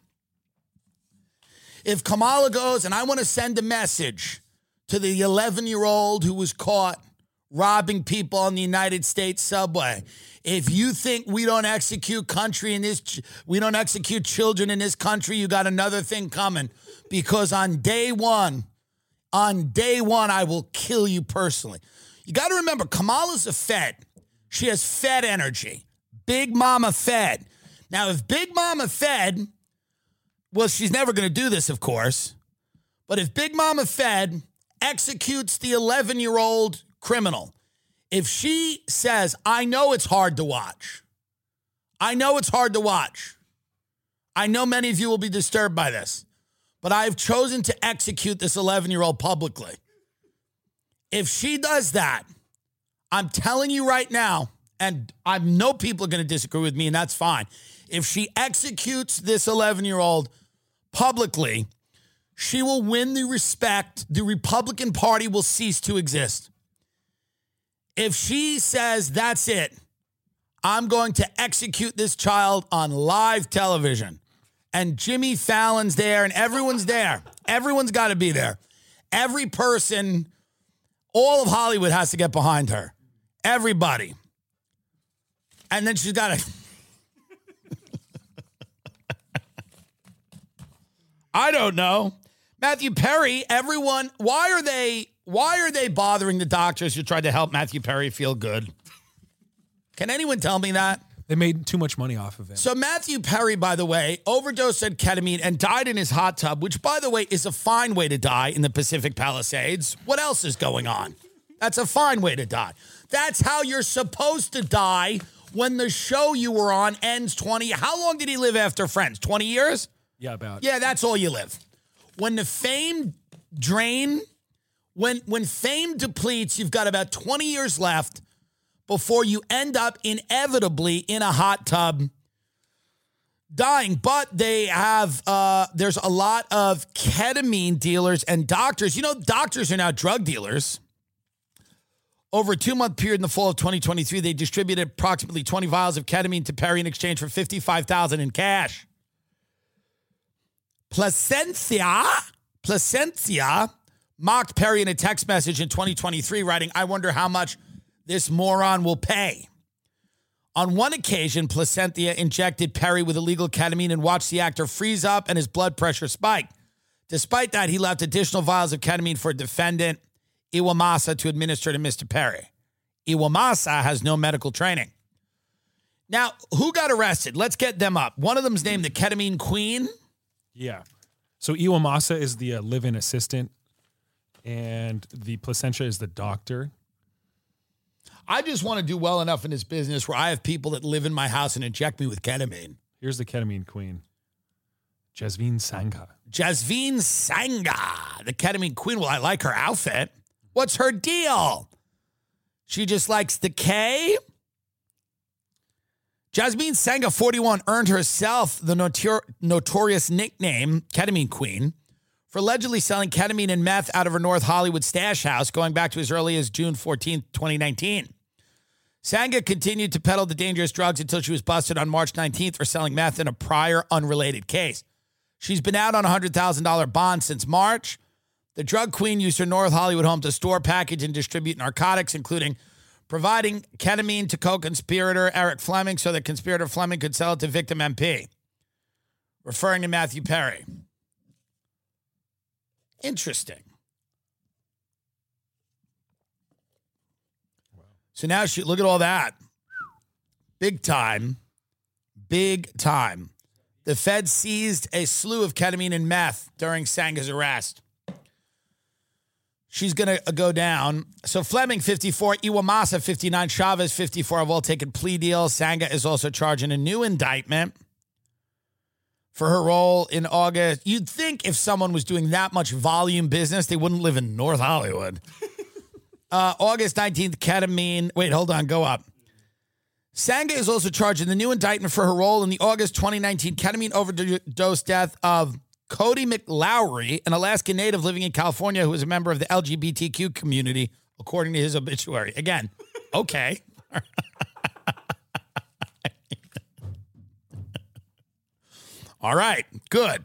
If Kamala goes, and I want to send a message to the 11-year-old who was caught robbing people on the United States subway. If you think we don't execute children in this country, you got another thing coming. Because on day one, I will kill you personally. You got to remember, Kamala's a Fed. She has Fed energy. Big Mama Fed. Now, if Big Mama Fed, well, she's never going to do this, of course, but if Big Mama Fed executes the 11-year-old criminal, if she says, I know it's hard to watch. I know it's hard to watch. I know many of you will be disturbed by this, but I've chosen to execute this 11-year-old publicly. If she does that, I'm telling you right now, and I know people are going to disagree with me, and that's fine. If she executes this 11-year-old publicly, she will win the respect. The Republican Party will cease to exist. If she says, that's it, I'm going to execute this child on live television, and Jimmy Fallon's there, and everyone's there. Everyone's got to be there. Every person, all of Hollywood has to get behind her. Everybody. And then she's got to... I don't know. Matthew Perry, everyone, why are they bothering the doctors who tried to help Matthew Perry feel good? Can anyone tell me that? They made too much money off of him. So Matthew Perry, by the way, overdosed on ketamine and died in his hot tub, which, by the way, is a fine way to die in the Pacific Palisades. What else is going on? That's a fine way to die. That's how you're supposed to die when the show you were on ends 20. How long did he live after Friends? 20 years? Yeah, about. Yeah, that's all you live. When the fame drain, when fame depletes, you've got about 20 years left before you end up inevitably in a hot tub dying. But they have, there's a lot of ketamine dealers and doctors. You know, doctors are now drug dealers. Over a 2-month period in the fall of 2023, they distributed approximately 20 vials of ketamine to Perry in exchange for $55,000 in cash. Placencia mocked Perry in a text message in 2023, writing, I wonder how much this moron will pay. On one occasion, Placencia injected Perry with illegal ketamine and watched the actor freeze up and his blood pressure spike. Despite that, he left additional vials of ketamine for defendant Iwamasa to administer to Mr. Perry. Iwamasa has no medical training. Now, who got arrested? Let's get them up. One of them's named the Ketamine Queen. Yeah. So Iwamasa is the live-in assistant, and the Placencia is the doctor. I just want to do well enough in this business where I have people that live in my house and inject me with ketamine. Here's the ketamine queen, Jasveen Sangha. Jasveen Sangha, the ketamine queen. Well, I like her outfit. What's her deal? She just likes the K? Jasveen Sangha, 41, earned herself the notorious nickname, Ketamine Queen, for allegedly selling ketamine and meth out of her North Hollywood stash house going back to as early as June 14, 2019. Sangha continued to peddle the dangerous drugs until she was busted on March 19th for selling meth in a prior unrelated case. She's been out on a $100,000 bond since March. The drug queen used her North Hollywood home to store, package, and distribute narcotics, including providing ketamine to co-conspirator Eric Fleming so that conspirator Fleming could sell it to victim MP, referring to Matthew Perry. Interesting. Wow. So now look at all that. Big time. Big time. The Fed seized a slew of ketamine and meth during Sangha's arrest. She's going to go down. So Fleming, 54, Iwamasa, 59, Chavez, 54 have all taken plea deals. Sangha is also charging a new indictment for her role in August. You'd think if someone was doing that much volume business, they wouldn't live in North Hollywood. August 19th, ketamine. Wait, hold on. Go up. Sangha is also charged in the new indictment for her role in the August 2019 ketamine overdose death of Cody McLowry, an Alaska native living in California who is a member of the LGBTQ community, according to his obituary. Again, okay. All right, good.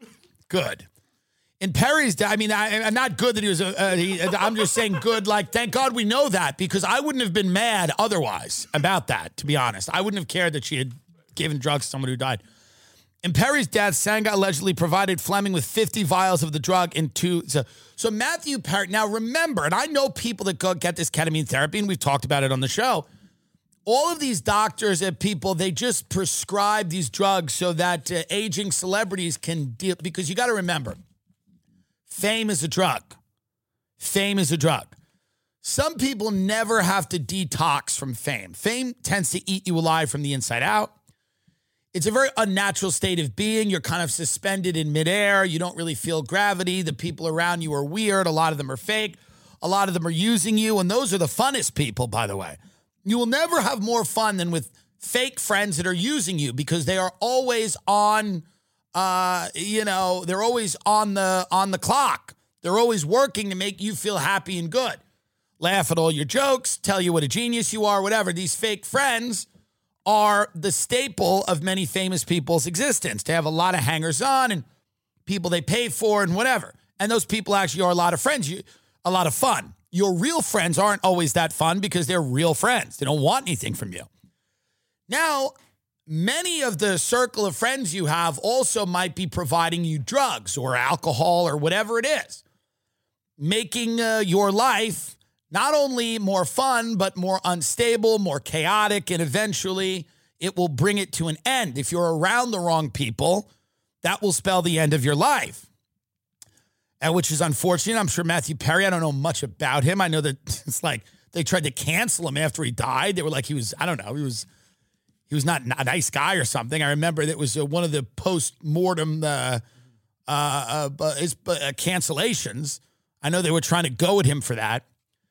In Perry's death, I mean, I'm not good that he was, I'm just saying good, like, thank God we know that, because I wouldn't have been mad otherwise about that, to be honest. I wouldn't have cared that she had given drugs to someone who died. In Perry's death, Sangha allegedly provided Fleming with 50 vials of the drug in two. So Matthew Perry, now remember, and I know people that go get this ketamine therapy, and we've talked about it on the show. all of these doctors and people, they just prescribe these drugs so that aging celebrities can deal, because you got to remember, fame is a drug. Fame is a drug. Some people never have to detox from fame. Fame tends to eat you alive from the inside out. It's a very unnatural state of being. You're kind of suspended in midair. You don't really feel gravity. The people around you are weird. A lot of them are fake. A lot of them are using you. And those are the funnest people, by the way. You will never have more fun than with fake friends that are using you, because they are always on, they're always on the clock. They're always working to make you feel happy and good. Laugh at all your jokes, tell you what a genius you are, whatever. These fake friends are the staple of many famous people's existence. They have a lot of hangers-on and people they pay for and whatever. And those people actually are a lot of friends, a lot of fun. Your real friends aren't always that fun because they're real friends. They don't want anything from you. Now, many of the circle of friends you have also might be providing you drugs or alcohol or whatever it is, making your life not only more fun, but more unstable, more chaotic, and eventually it will bring it to an end. If you're around the wrong people, that will spell the end of your life. And which is unfortunate. I'm sure Matthew Perry, I don't know much about him. I know that it's like they tried to cancel him after he died. They were like, he was not a nice guy or something. I remember that was one of the post-mortem cancellations. I know they were trying to go at him for that.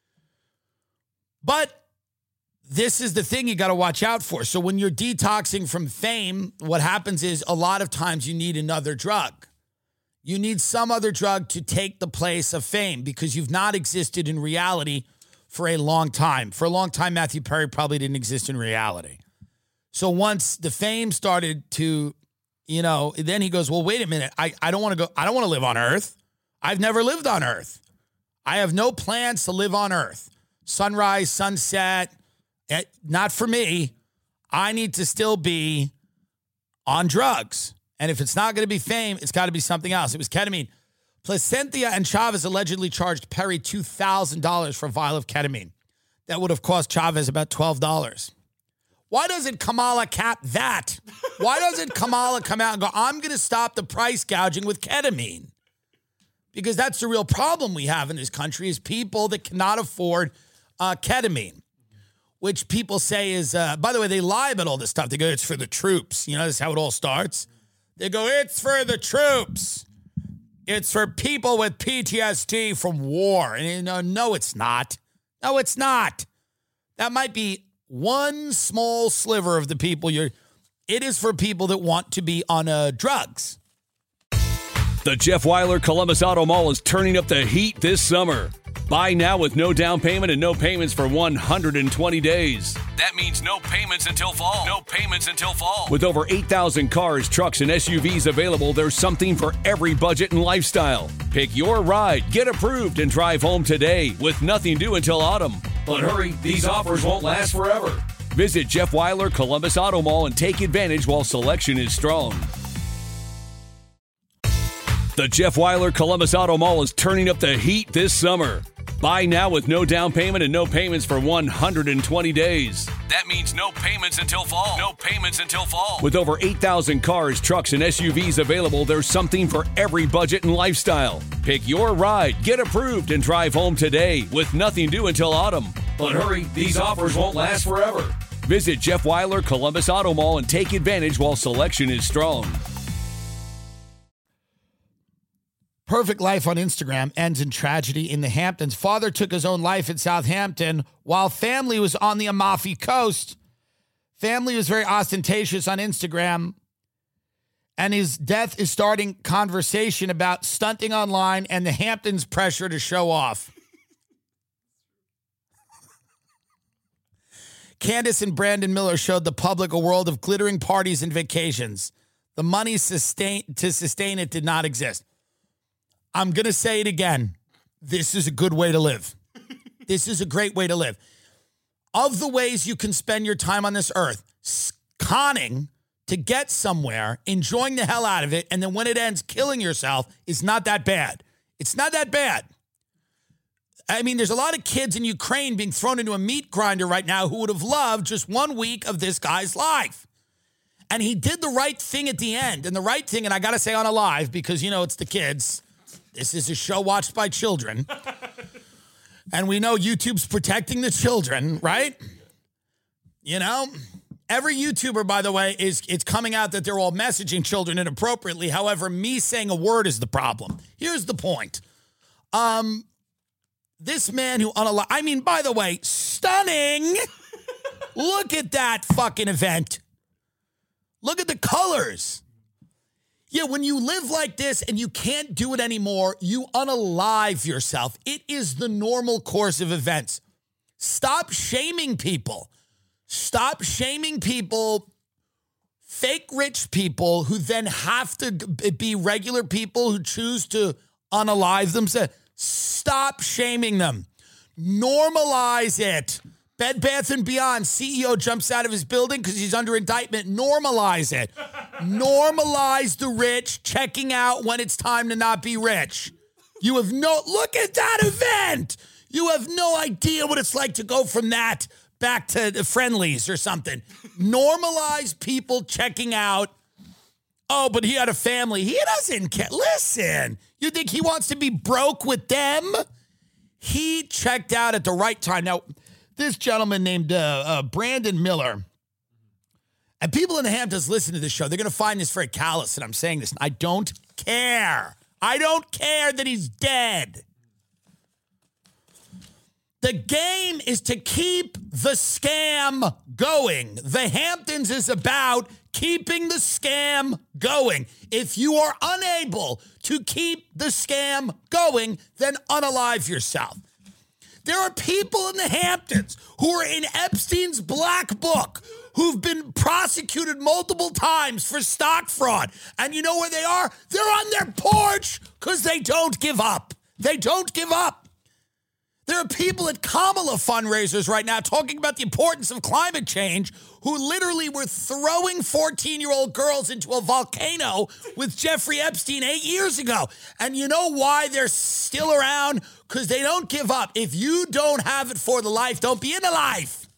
But this is the thing you got to watch out for. So when you're detoxing from fame, what happens is a lot of times you need another drug. You need some other drug to take the place of fame because you've not existed in reality for a long time. For a long time, Matthew Perry probably didn't exist in reality. So once the fame started to, then he goes, well, wait a minute. I don't want to go. I don't want to live on Earth. I've never lived on Earth. I have no plans to live on Earth. Sunrise, sunset, not for me. I need to still be on drugs. And if it's not going to be fame, it's got to be something else. It was ketamine. Placentia and Chavez allegedly charged Perry $2,000 for a vial of ketamine. That would have cost Chavez about $12. Why doesn't Kamala cap that? Why doesn't Kamala come out and go, I'm going to stop the price gouging with ketamine? Because that's the real problem we have in this country is people that cannot afford ketamine, which people say is, by the way, they lie about all this stuff. They go, it's for the troops. That's how it all starts. They go, it's for the troops. It's for people with PTSD from war. And no, it's not. No, it's not. That might be one small sliver of the people it is for people that want to be on drugs. The Jeff Weiler Columbus Auto Mall is turning up the heat this summer. Buy now with no down payment and no payments for 120 days. That means no payments until fall. No payments until fall. With over 8,000 cars, trucks, and SUVs available, there's something for every budget and lifestyle. Pick your ride, get approved, and drive home today with nothing due until autumn. But hurry, these offers won't last forever. Visit Jeff Weiler Columbus Auto Mall and take advantage while selection is strong. The Jeff Weiler Columbus Auto Mall is turning up the heat this summer. Buy now with no down payment and no payments for 120 days. That means no payments until fall. No payments until fall. With over 8,000 cars, trucks, and SUVs available, there's something for every budget and lifestyle. Pick your ride, get approved, and drive home today with nothing due until autumn. But hurry, these offers won't last forever. Visit Jeff Weiler Columbus Auto Mall and take advantage while selection is strong. Perfect life on Instagram ends in tragedy in the Hamptons. Father took his own life in Southampton while family was on the Amalfi Coast. Family was very ostentatious on Instagram. And his death is starting conversation about stunting online and the Hamptons' pressure to show off. Candace and Brandon Miller showed the public a world of glittering parties and vacations. The money to sustain it did not exist. I'm going to say it again. This is a good way to live. This is a great way to live. Of the ways you can spend your time on this earth, conning to get somewhere, enjoying the hell out of it, and then when it ends, killing yourself is not that bad. It's not that bad. I mean, there's a lot of kids in Ukraine being thrown into a meat grinder right now who would have loved just 1 week of this guy's life. And he did the right thing at the end. And the right thing, and I got to say on a live, because, you know, it's the kids. This is a show watched by children. And we know YouTube's protecting the children, right? You know? Every YouTuber, by the way, it's coming out that they're all messaging children inappropriately. However, me saying a word is the problem. Here's the point. This man who I mean, by the way, stunning. Look at that fucking event. Look at the colors. Yeah, when you live like this and you can't do it anymore, you unalive yourself. It is the normal course of events. Stop shaming people. Stop shaming people, fake rich people who then have to be regular people who choose to unalive themselves. Stop shaming them. Normalize it. Bed Bath & Beyond CEO jumps out of his building because he's under indictment. Normalize it. Normalize the rich checking out when it's time to not be rich. You have look at that event. You have no idea what it's like to go from that back to the Friendlies or something. Normalize people checking out. Oh, but he had a family. He doesn't care. Listen, you think he wants to be broke with them? He checked out at the right time. Now, this gentleman named Brandon Miller, and people in the Hamptons listen to this show. They're going to find this very callous, and I'm saying this. I don't care. I don't care that he's dead. The game is to keep the scam going. The Hamptons is about keeping the scam going. If you are unable to keep the scam going, then unalive yourself. There are people in the Hamptons who are in Epstein's black book who've been prosecuted multiple times for stock fraud. And you know where they are? They're on their porch because they don't give up. They don't give up. There are people at Kamala fundraisers right now talking about the importance of climate change who literally were throwing 14-year-old girls into a volcano with Jeffrey Epstein 8 years ago. And you know why they're still around? Because they don't give up. If you don't have it for the life, don't be in the life.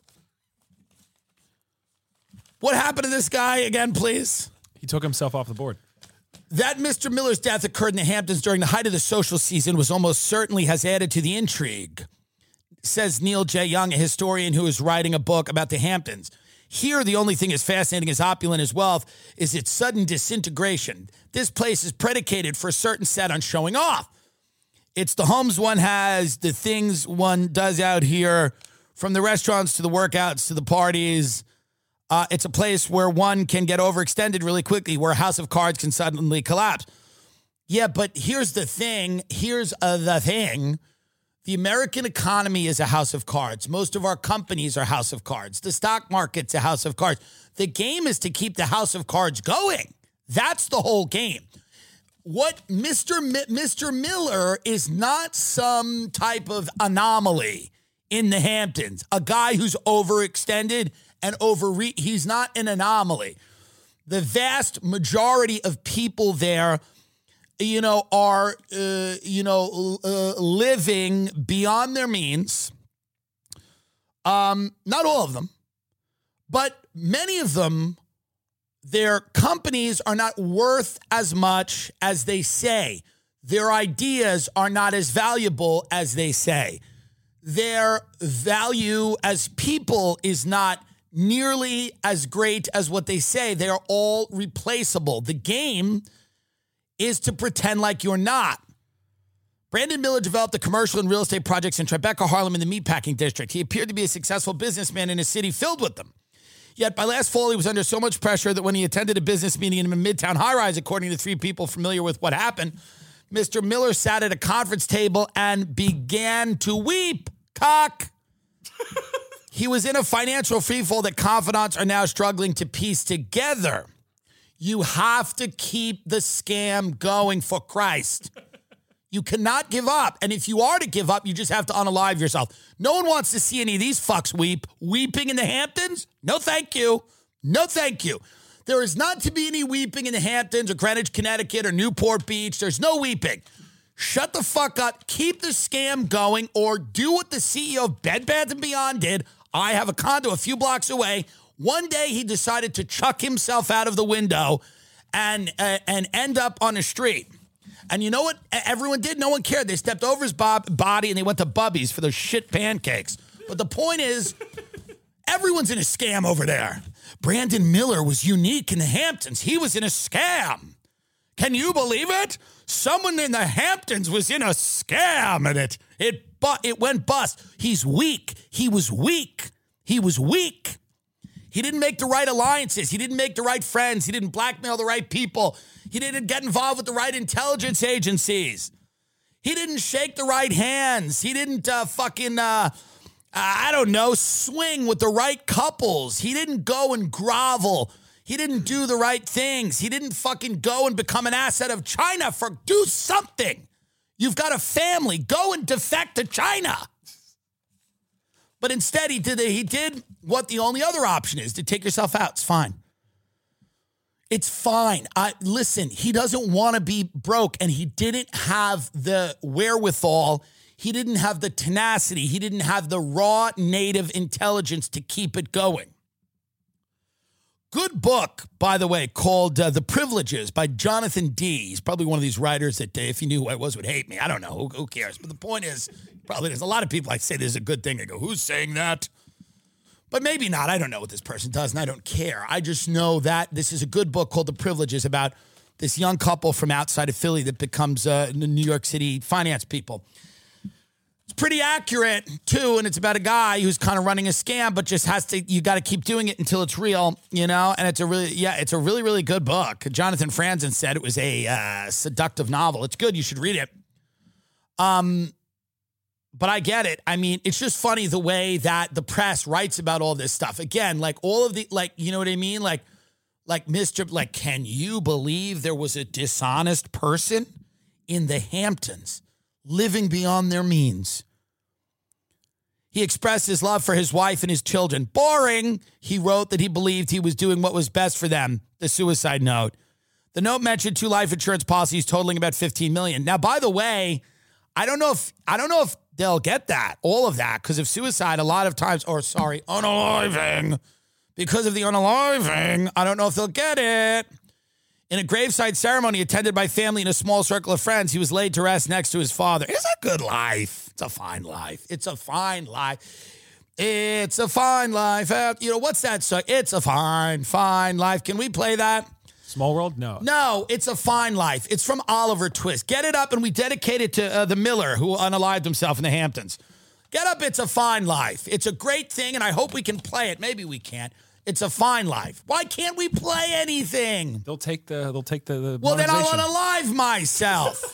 What happened to this guy again, please? He took himself off the board. That Mr. Miller's death occurred in the Hamptons during the height of the social season was almost certainly has added to the intrigue, says Neil J. Young, a historian who is writing a book about the Hamptons. Here, the only thing as fascinating as opulent as wealth is its sudden disintegration. This place is predicated for a certain set on showing off. It's the homes one has, the things one does out here, from the restaurants to the workouts to the parties. It's a place where one can get overextended really quickly, where a house of cards can suddenly collapse. Yeah, but here's the thing. Here's the thing. The American economy is a house of cards. Most of our companies are house of cards. The stock market's a house of cards. The game is to keep the house of cards going. That's the whole game. What Mr. Miller is not some type of anomaly in the Hamptons, a guy who's overextended and he's not an anomaly. The vast majority of people there, are, living beyond their means. Not all of them, but many of them, their companies are not worth as much as they say. Their ideas are not as valuable as they say. Their value as people is not nearly as great as what they say. They are all replaceable. The game is to pretend like you're not. Brandon Miller developed the commercial and real estate projects in Tribeca, Harlem, in the meatpacking district. He appeared to be a successful businessman in a city filled with them. Yet by last fall, he was under so much pressure that when he attended a business meeting in a Midtown high-rise, according to 3 people familiar with what happened, Mr. Miller sat at a conference table and began to weep. Cock. He was in a financial freefall that confidants are now struggling to piece together. You have to keep the scam going, for Christ. You cannot give up. And if you are to give up, you just have to unalive yourself. No one wants to see any of these fucks weep. Weeping in the Hamptons? No, thank you. No, thank you. There is not to be any weeping in the Hamptons or Greenwich, Connecticut or Newport Beach. There's no weeping. shut the fuck up, keep the scam going, or do what the CEO of Bed Bath & Beyond did. I have a condo a few blocks away. One day he decided to chuck himself out of the window and end up on the street. And you know what everyone did? No one cared. They stepped over his body and they went to Bubby's for those shit pancakes. But the point is, everyone's in a scam over there. Brandon Miller was unique in the Hamptons. He was in a scam. Can you believe it? Someone in the Hamptons was in a scam and it went bust. He's weak. He was weak. He was weak. He didn't make the right alliances. He didn't make the right friends. He didn't blackmail the right people. He didn't get involved with the right intelligence agencies. He didn't shake the right hands. He didn't swing with the right couples. He didn't go and grovel. He didn't do the right things. He didn't fucking go and become an asset of China. Do something. You've got a family. Go and defect to China. But instead, he did what the only other option is, to take yourself out. It's fine. It's fine. Listen, he doesn't want to be broke, and he didn't have the wherewithal. He didn't have the tenacity. He didn't have the raw native intelligence to keep it going. Good book, by the way, called The Privileges by Jonathan Dee. He's probably one of these writers that, if he knew who I was, would hate me. I don't know. Who cares? But the point is, probably there's a lot of people I say this is a good thing. I go, who's saying that? But maybe not. I don't know what this person does, and I don't care. I just know that this is a good book called The Privileges about this young couple from outside of Philly that becomes New York City finance people. It's pretty accurate, too, and it's about a guy who's kind of running a scam, but just you got to keep doing it until it's real, and it's a really, really good book. Jonathan Franzen said it was a seductive novel. It's good. You should read it. But I get it. I mean, it's just funny the way that the press writes about all this stuff. Again, like all of the, like, you know what I mean? Like can you believe there was a dishonest person in the Hamptons living beyond their means? He expressed his love for his wife and his children. Boring. He wrote that he believed he was doing what was best for them. The suicide note. The note mentioned 2 life insurance policies totaling about $15 million. Now, by the way, I don't know if they'll get that, all of that, because of suicide a lot of times, unaliving. Because of the unaliving, I don't know if they'll get it. In a graveside ceremony attended by family and a small circle of friends, he was laid to rest next to his father. It's a good life. It's a fine life. It's a fine life. It's a fine life. What's that song? It's a fine, fine life. Can we play that? Small World? No. No, It's a Fine Life. It's from Oliver Twist. Get it up, and we dedicate it to the Miller, who unalived himself in the Hamptons. Get up, It's a Fine Life. It's a great thing, and I hope we can play it. Maybe we can't. It's a fine life. Why can't we play anything? They'll take the Well, then I'll unalive myself.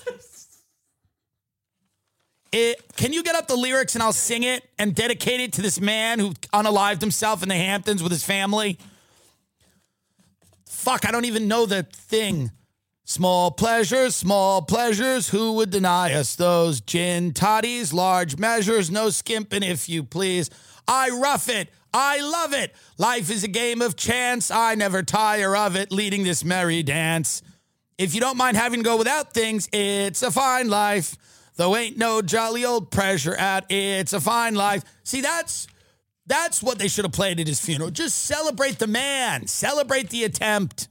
Can you get up the lyrics and I'll sing it and dedicate it to this man who unalived himself in the Hamptons with his family? Fuck, I don't even know the thing. Small pleasures, who would deny us those? Gin toddies, large measures, no skimping if you please. I rough it, I love it. Life is a game of chance, I never tire of it, leading this merry dance. If you don't mind having to go without things, it's a fine life. Though ain't no jolly old pressure at it's a fine life. See, that's what they should have played at his funeral. Just celebrate the man. Celebrate the attempt.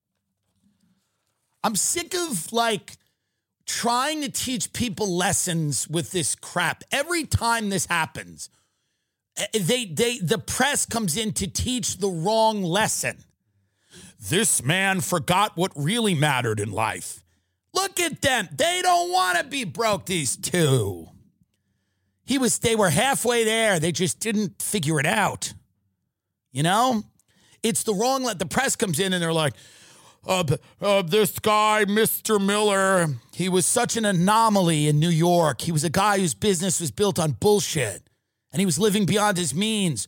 I'm sick of, trying to teach people lessons with this crap. Every time this happens, the press comes in to teach the wrong lesson. This man forgot what really mattered in life. Look at them. They don't want to be broke, these two. They were halfway there. They just didn't figure it out. You know? It's the wrong, the press comes in and they're like, this guy, Mr. Miller, he was such an anomaly in New York. He was a guy whose business was built on bullshit. And he was living beyond his means.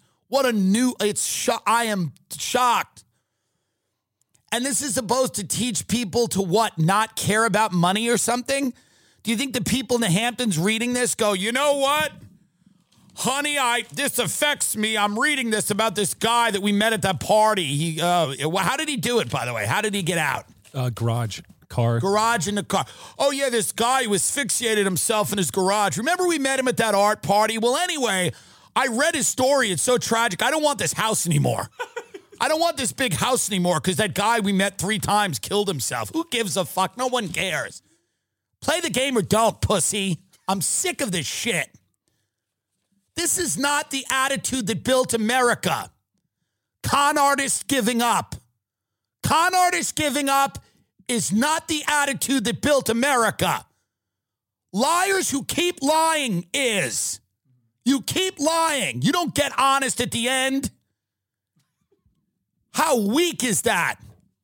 I am shocked. And this is supposed to teach people to what? Not care about money or something? Do you think the people in the Hamptons reading this go, you know what? Honey, this affects me. I'm reading this about this guy that we met at that party. How did he do it, by the way? How did he get out? Garage car. Garage in the car. Oh, yeah, this guy who asphyxiated himself in his garage. Remember we met him at that art party? Well, anyway, I read his story. It's so tragic. I don't want this house anymore. I don't want this big house anymore because that guy we met 3 times killed himself. Who gives a fuck? No one cares. Play the game or don't, pussy. I'm sick of this shit. This is not the attitude that built America. Con artists giving up. Con artists giving up is not the attitude that built America. Liars who keep lying is. You keep lying. You don't get honest at the end. How weak is that?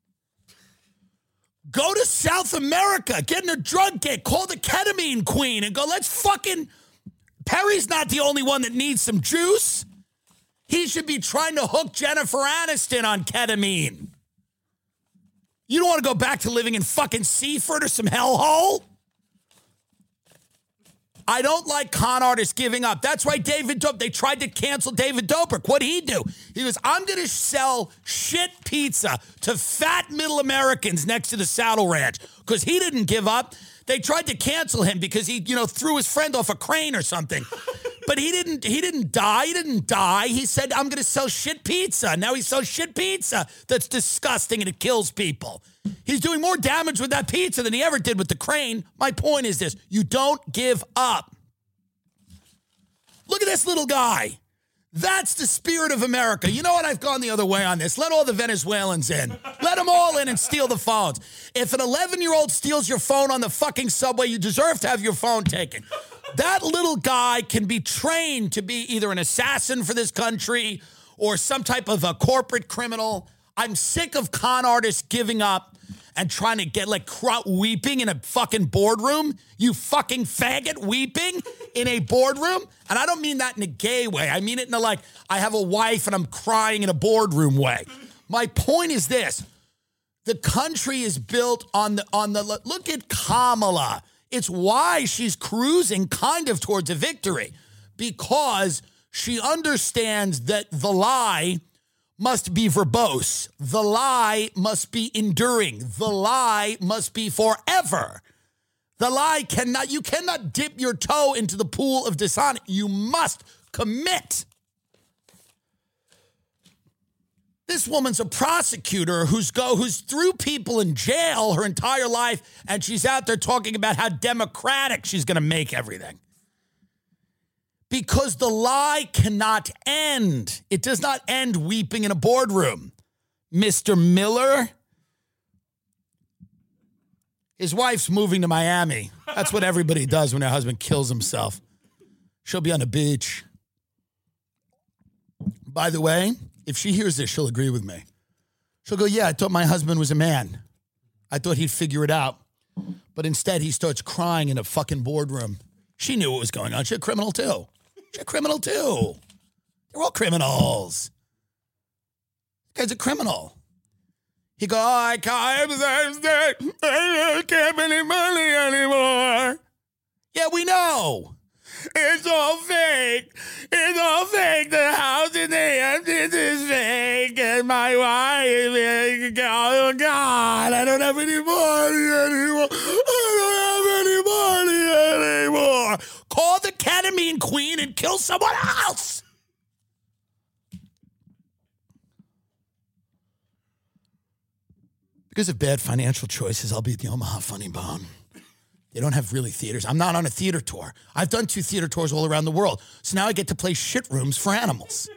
Go to South America, get in a drug get, call the ketamine queen and go, let's fucking... Perry's not the only one that needs some juice. He should be trying to hook Jennifer Aniston on ketamine. You don't want to go back to living in fucking Seaford or some hellhole? I don't like con artists giving up. That's why they tried to cancel David Dobrik. What'd he do? He goes, I'm going to sell shit pizza to fat middle Americans next to the Saddle Ranch because he didn't give up. They tried to cancel him because he, threw his friend off a crane or something. But he didn't die. He didn't die. He said, I'm going to sell shit pizza. Now he sells shit pizza. That's disgusting and it kills people. He's doing more damage with that pizza than he ever did with the crane. My point is this. You don't give up. Look at this little guy. That's the spirit of America. You know what? I've gone the other way on this. Let all the Venezuelans in. Let them all in and steal the phones. If an 11-year-old steals your phone on the fucking subway, you deserve to have your phone taken. That little guy can be trained to be either an assassin for this country or some type of a corporate criminal. I'm sick of con artists giving up and trying to get weeping in a fucking boardroom. You fucking faggot weeping in a boardroom. And I don't mean that in a gay way. I mean it in a I have a wife and I'm crying in a boardroom way. My point is this. The country is built on the look at Kamala. It's why she's cruising kind of towards a victory. Because she understands that the lie must be verbose. The lie must be enduring. The lie must be forever. The lie you cannot dip your toe into the pool of dishonor. You must commit. This woman's a prosecutor who's threw people in jail her entire life, and she's out there talking about how democratic she's going to make everything. Because the lie cannot end. It does not end weeping in a boardroom. Mr. Miller, his wife's moving to Miami. That's what everybody does when their husband kills himself. She'll be on the beach. By the way, if she hears this, she'll agree with me. She'll go, yeah, I thought my husband was a man. I thought he'd figure it out. But instead, he starts crying in a fucking boardroom. She knew what was going on. She's a criminal, too. She's a criminal, too. They're all criminals. This guy's a criminal. He goes, I can't have any money anymore. Yeah, we know. It's all fake. It's all fake. The house in the Hamptons is fake. And my wife, oh, God, I don't have any money anymore. I don't have any money anymore. Call the ketamine queen and kill someone else. Because of bad financial choices, I'll be at the Omaha Funny Bone. They don't have really theaters. I'm not on a theater tour. I've done 2 theater tours all around the world. So now I get to play shit rooms for animals.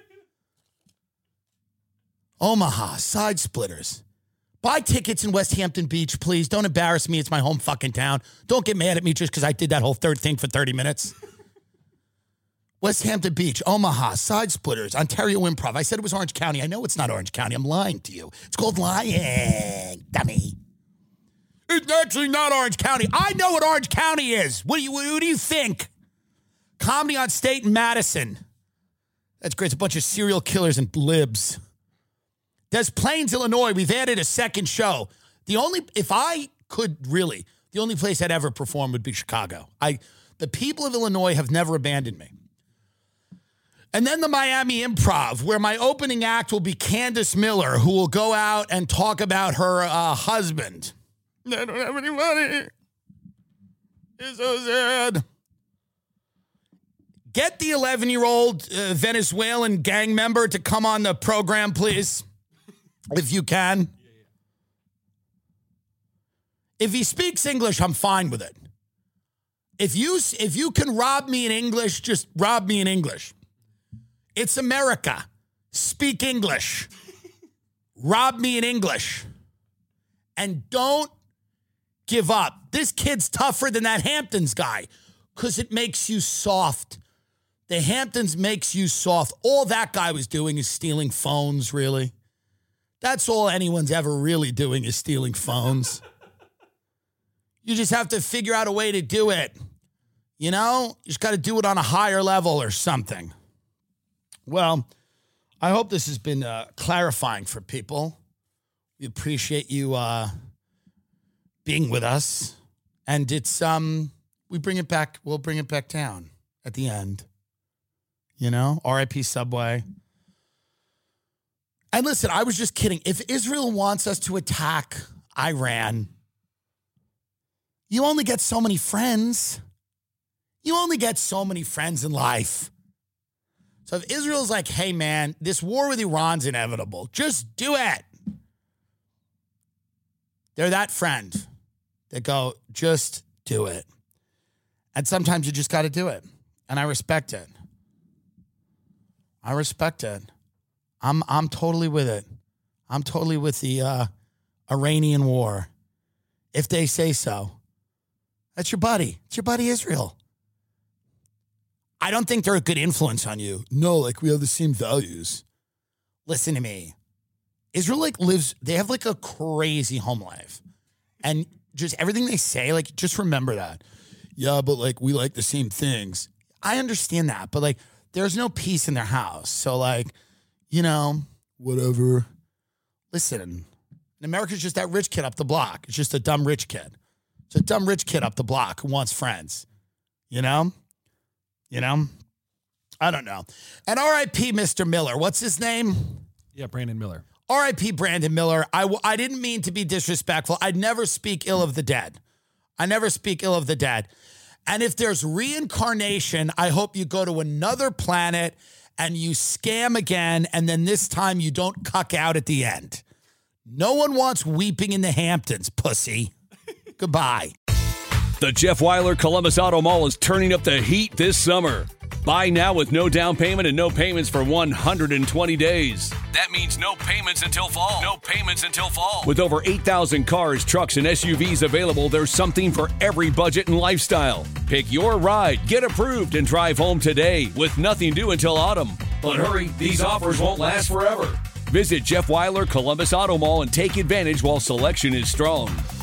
Omaha, Side Splitters. Buy tickets in West Hampton Beach, please. Don't embarrass me. It's my home fucking town. Don't get mad at me just because I did that whole third thing for 30 minutes. West Hampton Beach, Omaha, Side Splitters, Ontario Improv. I said it was Orange County. I know it's not Orange County. I'm lying to you. It's called lying, dummy. It's actually not Orange County. I know what Orange County is. What do you think? Comedy on State in Madison. That's great. It's a bunch of serial killers and libs. Des Plaines, Illinois. We've added a second show. The only place I'd ever perform would be Chicago. The people of Illinois have never abandoned me. And then the Miami Improv, where my opening act will be Candace Miller, who will go out and talk about her husband. I don't have any money. It's so sad. Get the 11-year-old Venezuelan gang member to come on the program, please, if you can. If he speaks English, I'm fine with it. If you can rob me in English, just rob me in English. It's America. Speak English. Rob me in English. And don't give up. This kid's tougher than that Hamptons guy because it makes you soft. The Hamptons makes you soft. All that guy was doing is stealing phones, really. That's all anyone's ever really doing is stealing phones. You just have to figure out a way to do it. You know? You just got to do it on a higher level or something. Well, I hope this has been clarifying for people. We appreciate you being with us. And it's, we'll bring it back down at the end. You know, RIP Subway. And listen, I was just kidding. If Israel wants us to attack Iran, you only get so many friends. You only get so many friends in life. So if Israel's like, hey, man, this war with Iran's inevitable, just do it. They're that friend that go, just do it. And sometimes you just got to do it. And I respect it. I respect it. I'm totally with it. I'm totally with the Iranian war. If they say so. That's your buddy. It's your buddy Israel. I don't think they're a good influence on you. No, like we have the same values. Listen to me. Israel they have like a crazy home life. And just everything they say, like just remember that. Yeah, but like we like the same things. I understand that, but like there's no peace in their house. So like, you know, whatever. Listen, in America's just that rich kid up the block. It's just a dumb rich kid. It's a dumb rich kid up the block who wants friends. You know? You know? I don't know. And R.I.P. Mr. Miller. What's his name? Yeah, Brandon Miller. R.I.P. Brandon Miller. I didn't mean to be disrespectful. I'd never speak ill of the dead. I never speak ill of the dead. And if there's reincarnation, I hope you go to another planet and you scam again, and then this time you don't cuck out at the end. No one wants weeping in the Hamptons, pussy. Goodbye. The Jeff Weiler Columbus Auto Mall is turning up the heat this summer. Buy now with no down payment and no payments for 120 days. That means no payments until fall. No payments until fall. With over 8,000 cars, trucks, and SUVs available, there's something for every budget and lifestyle. Pick your ride, get approved, and drive home today with nothing due until autumn. But hurry, these offers won't last forever. Visit Jeff Weiler Columbus Auto Mall and take advantage while selection is strong.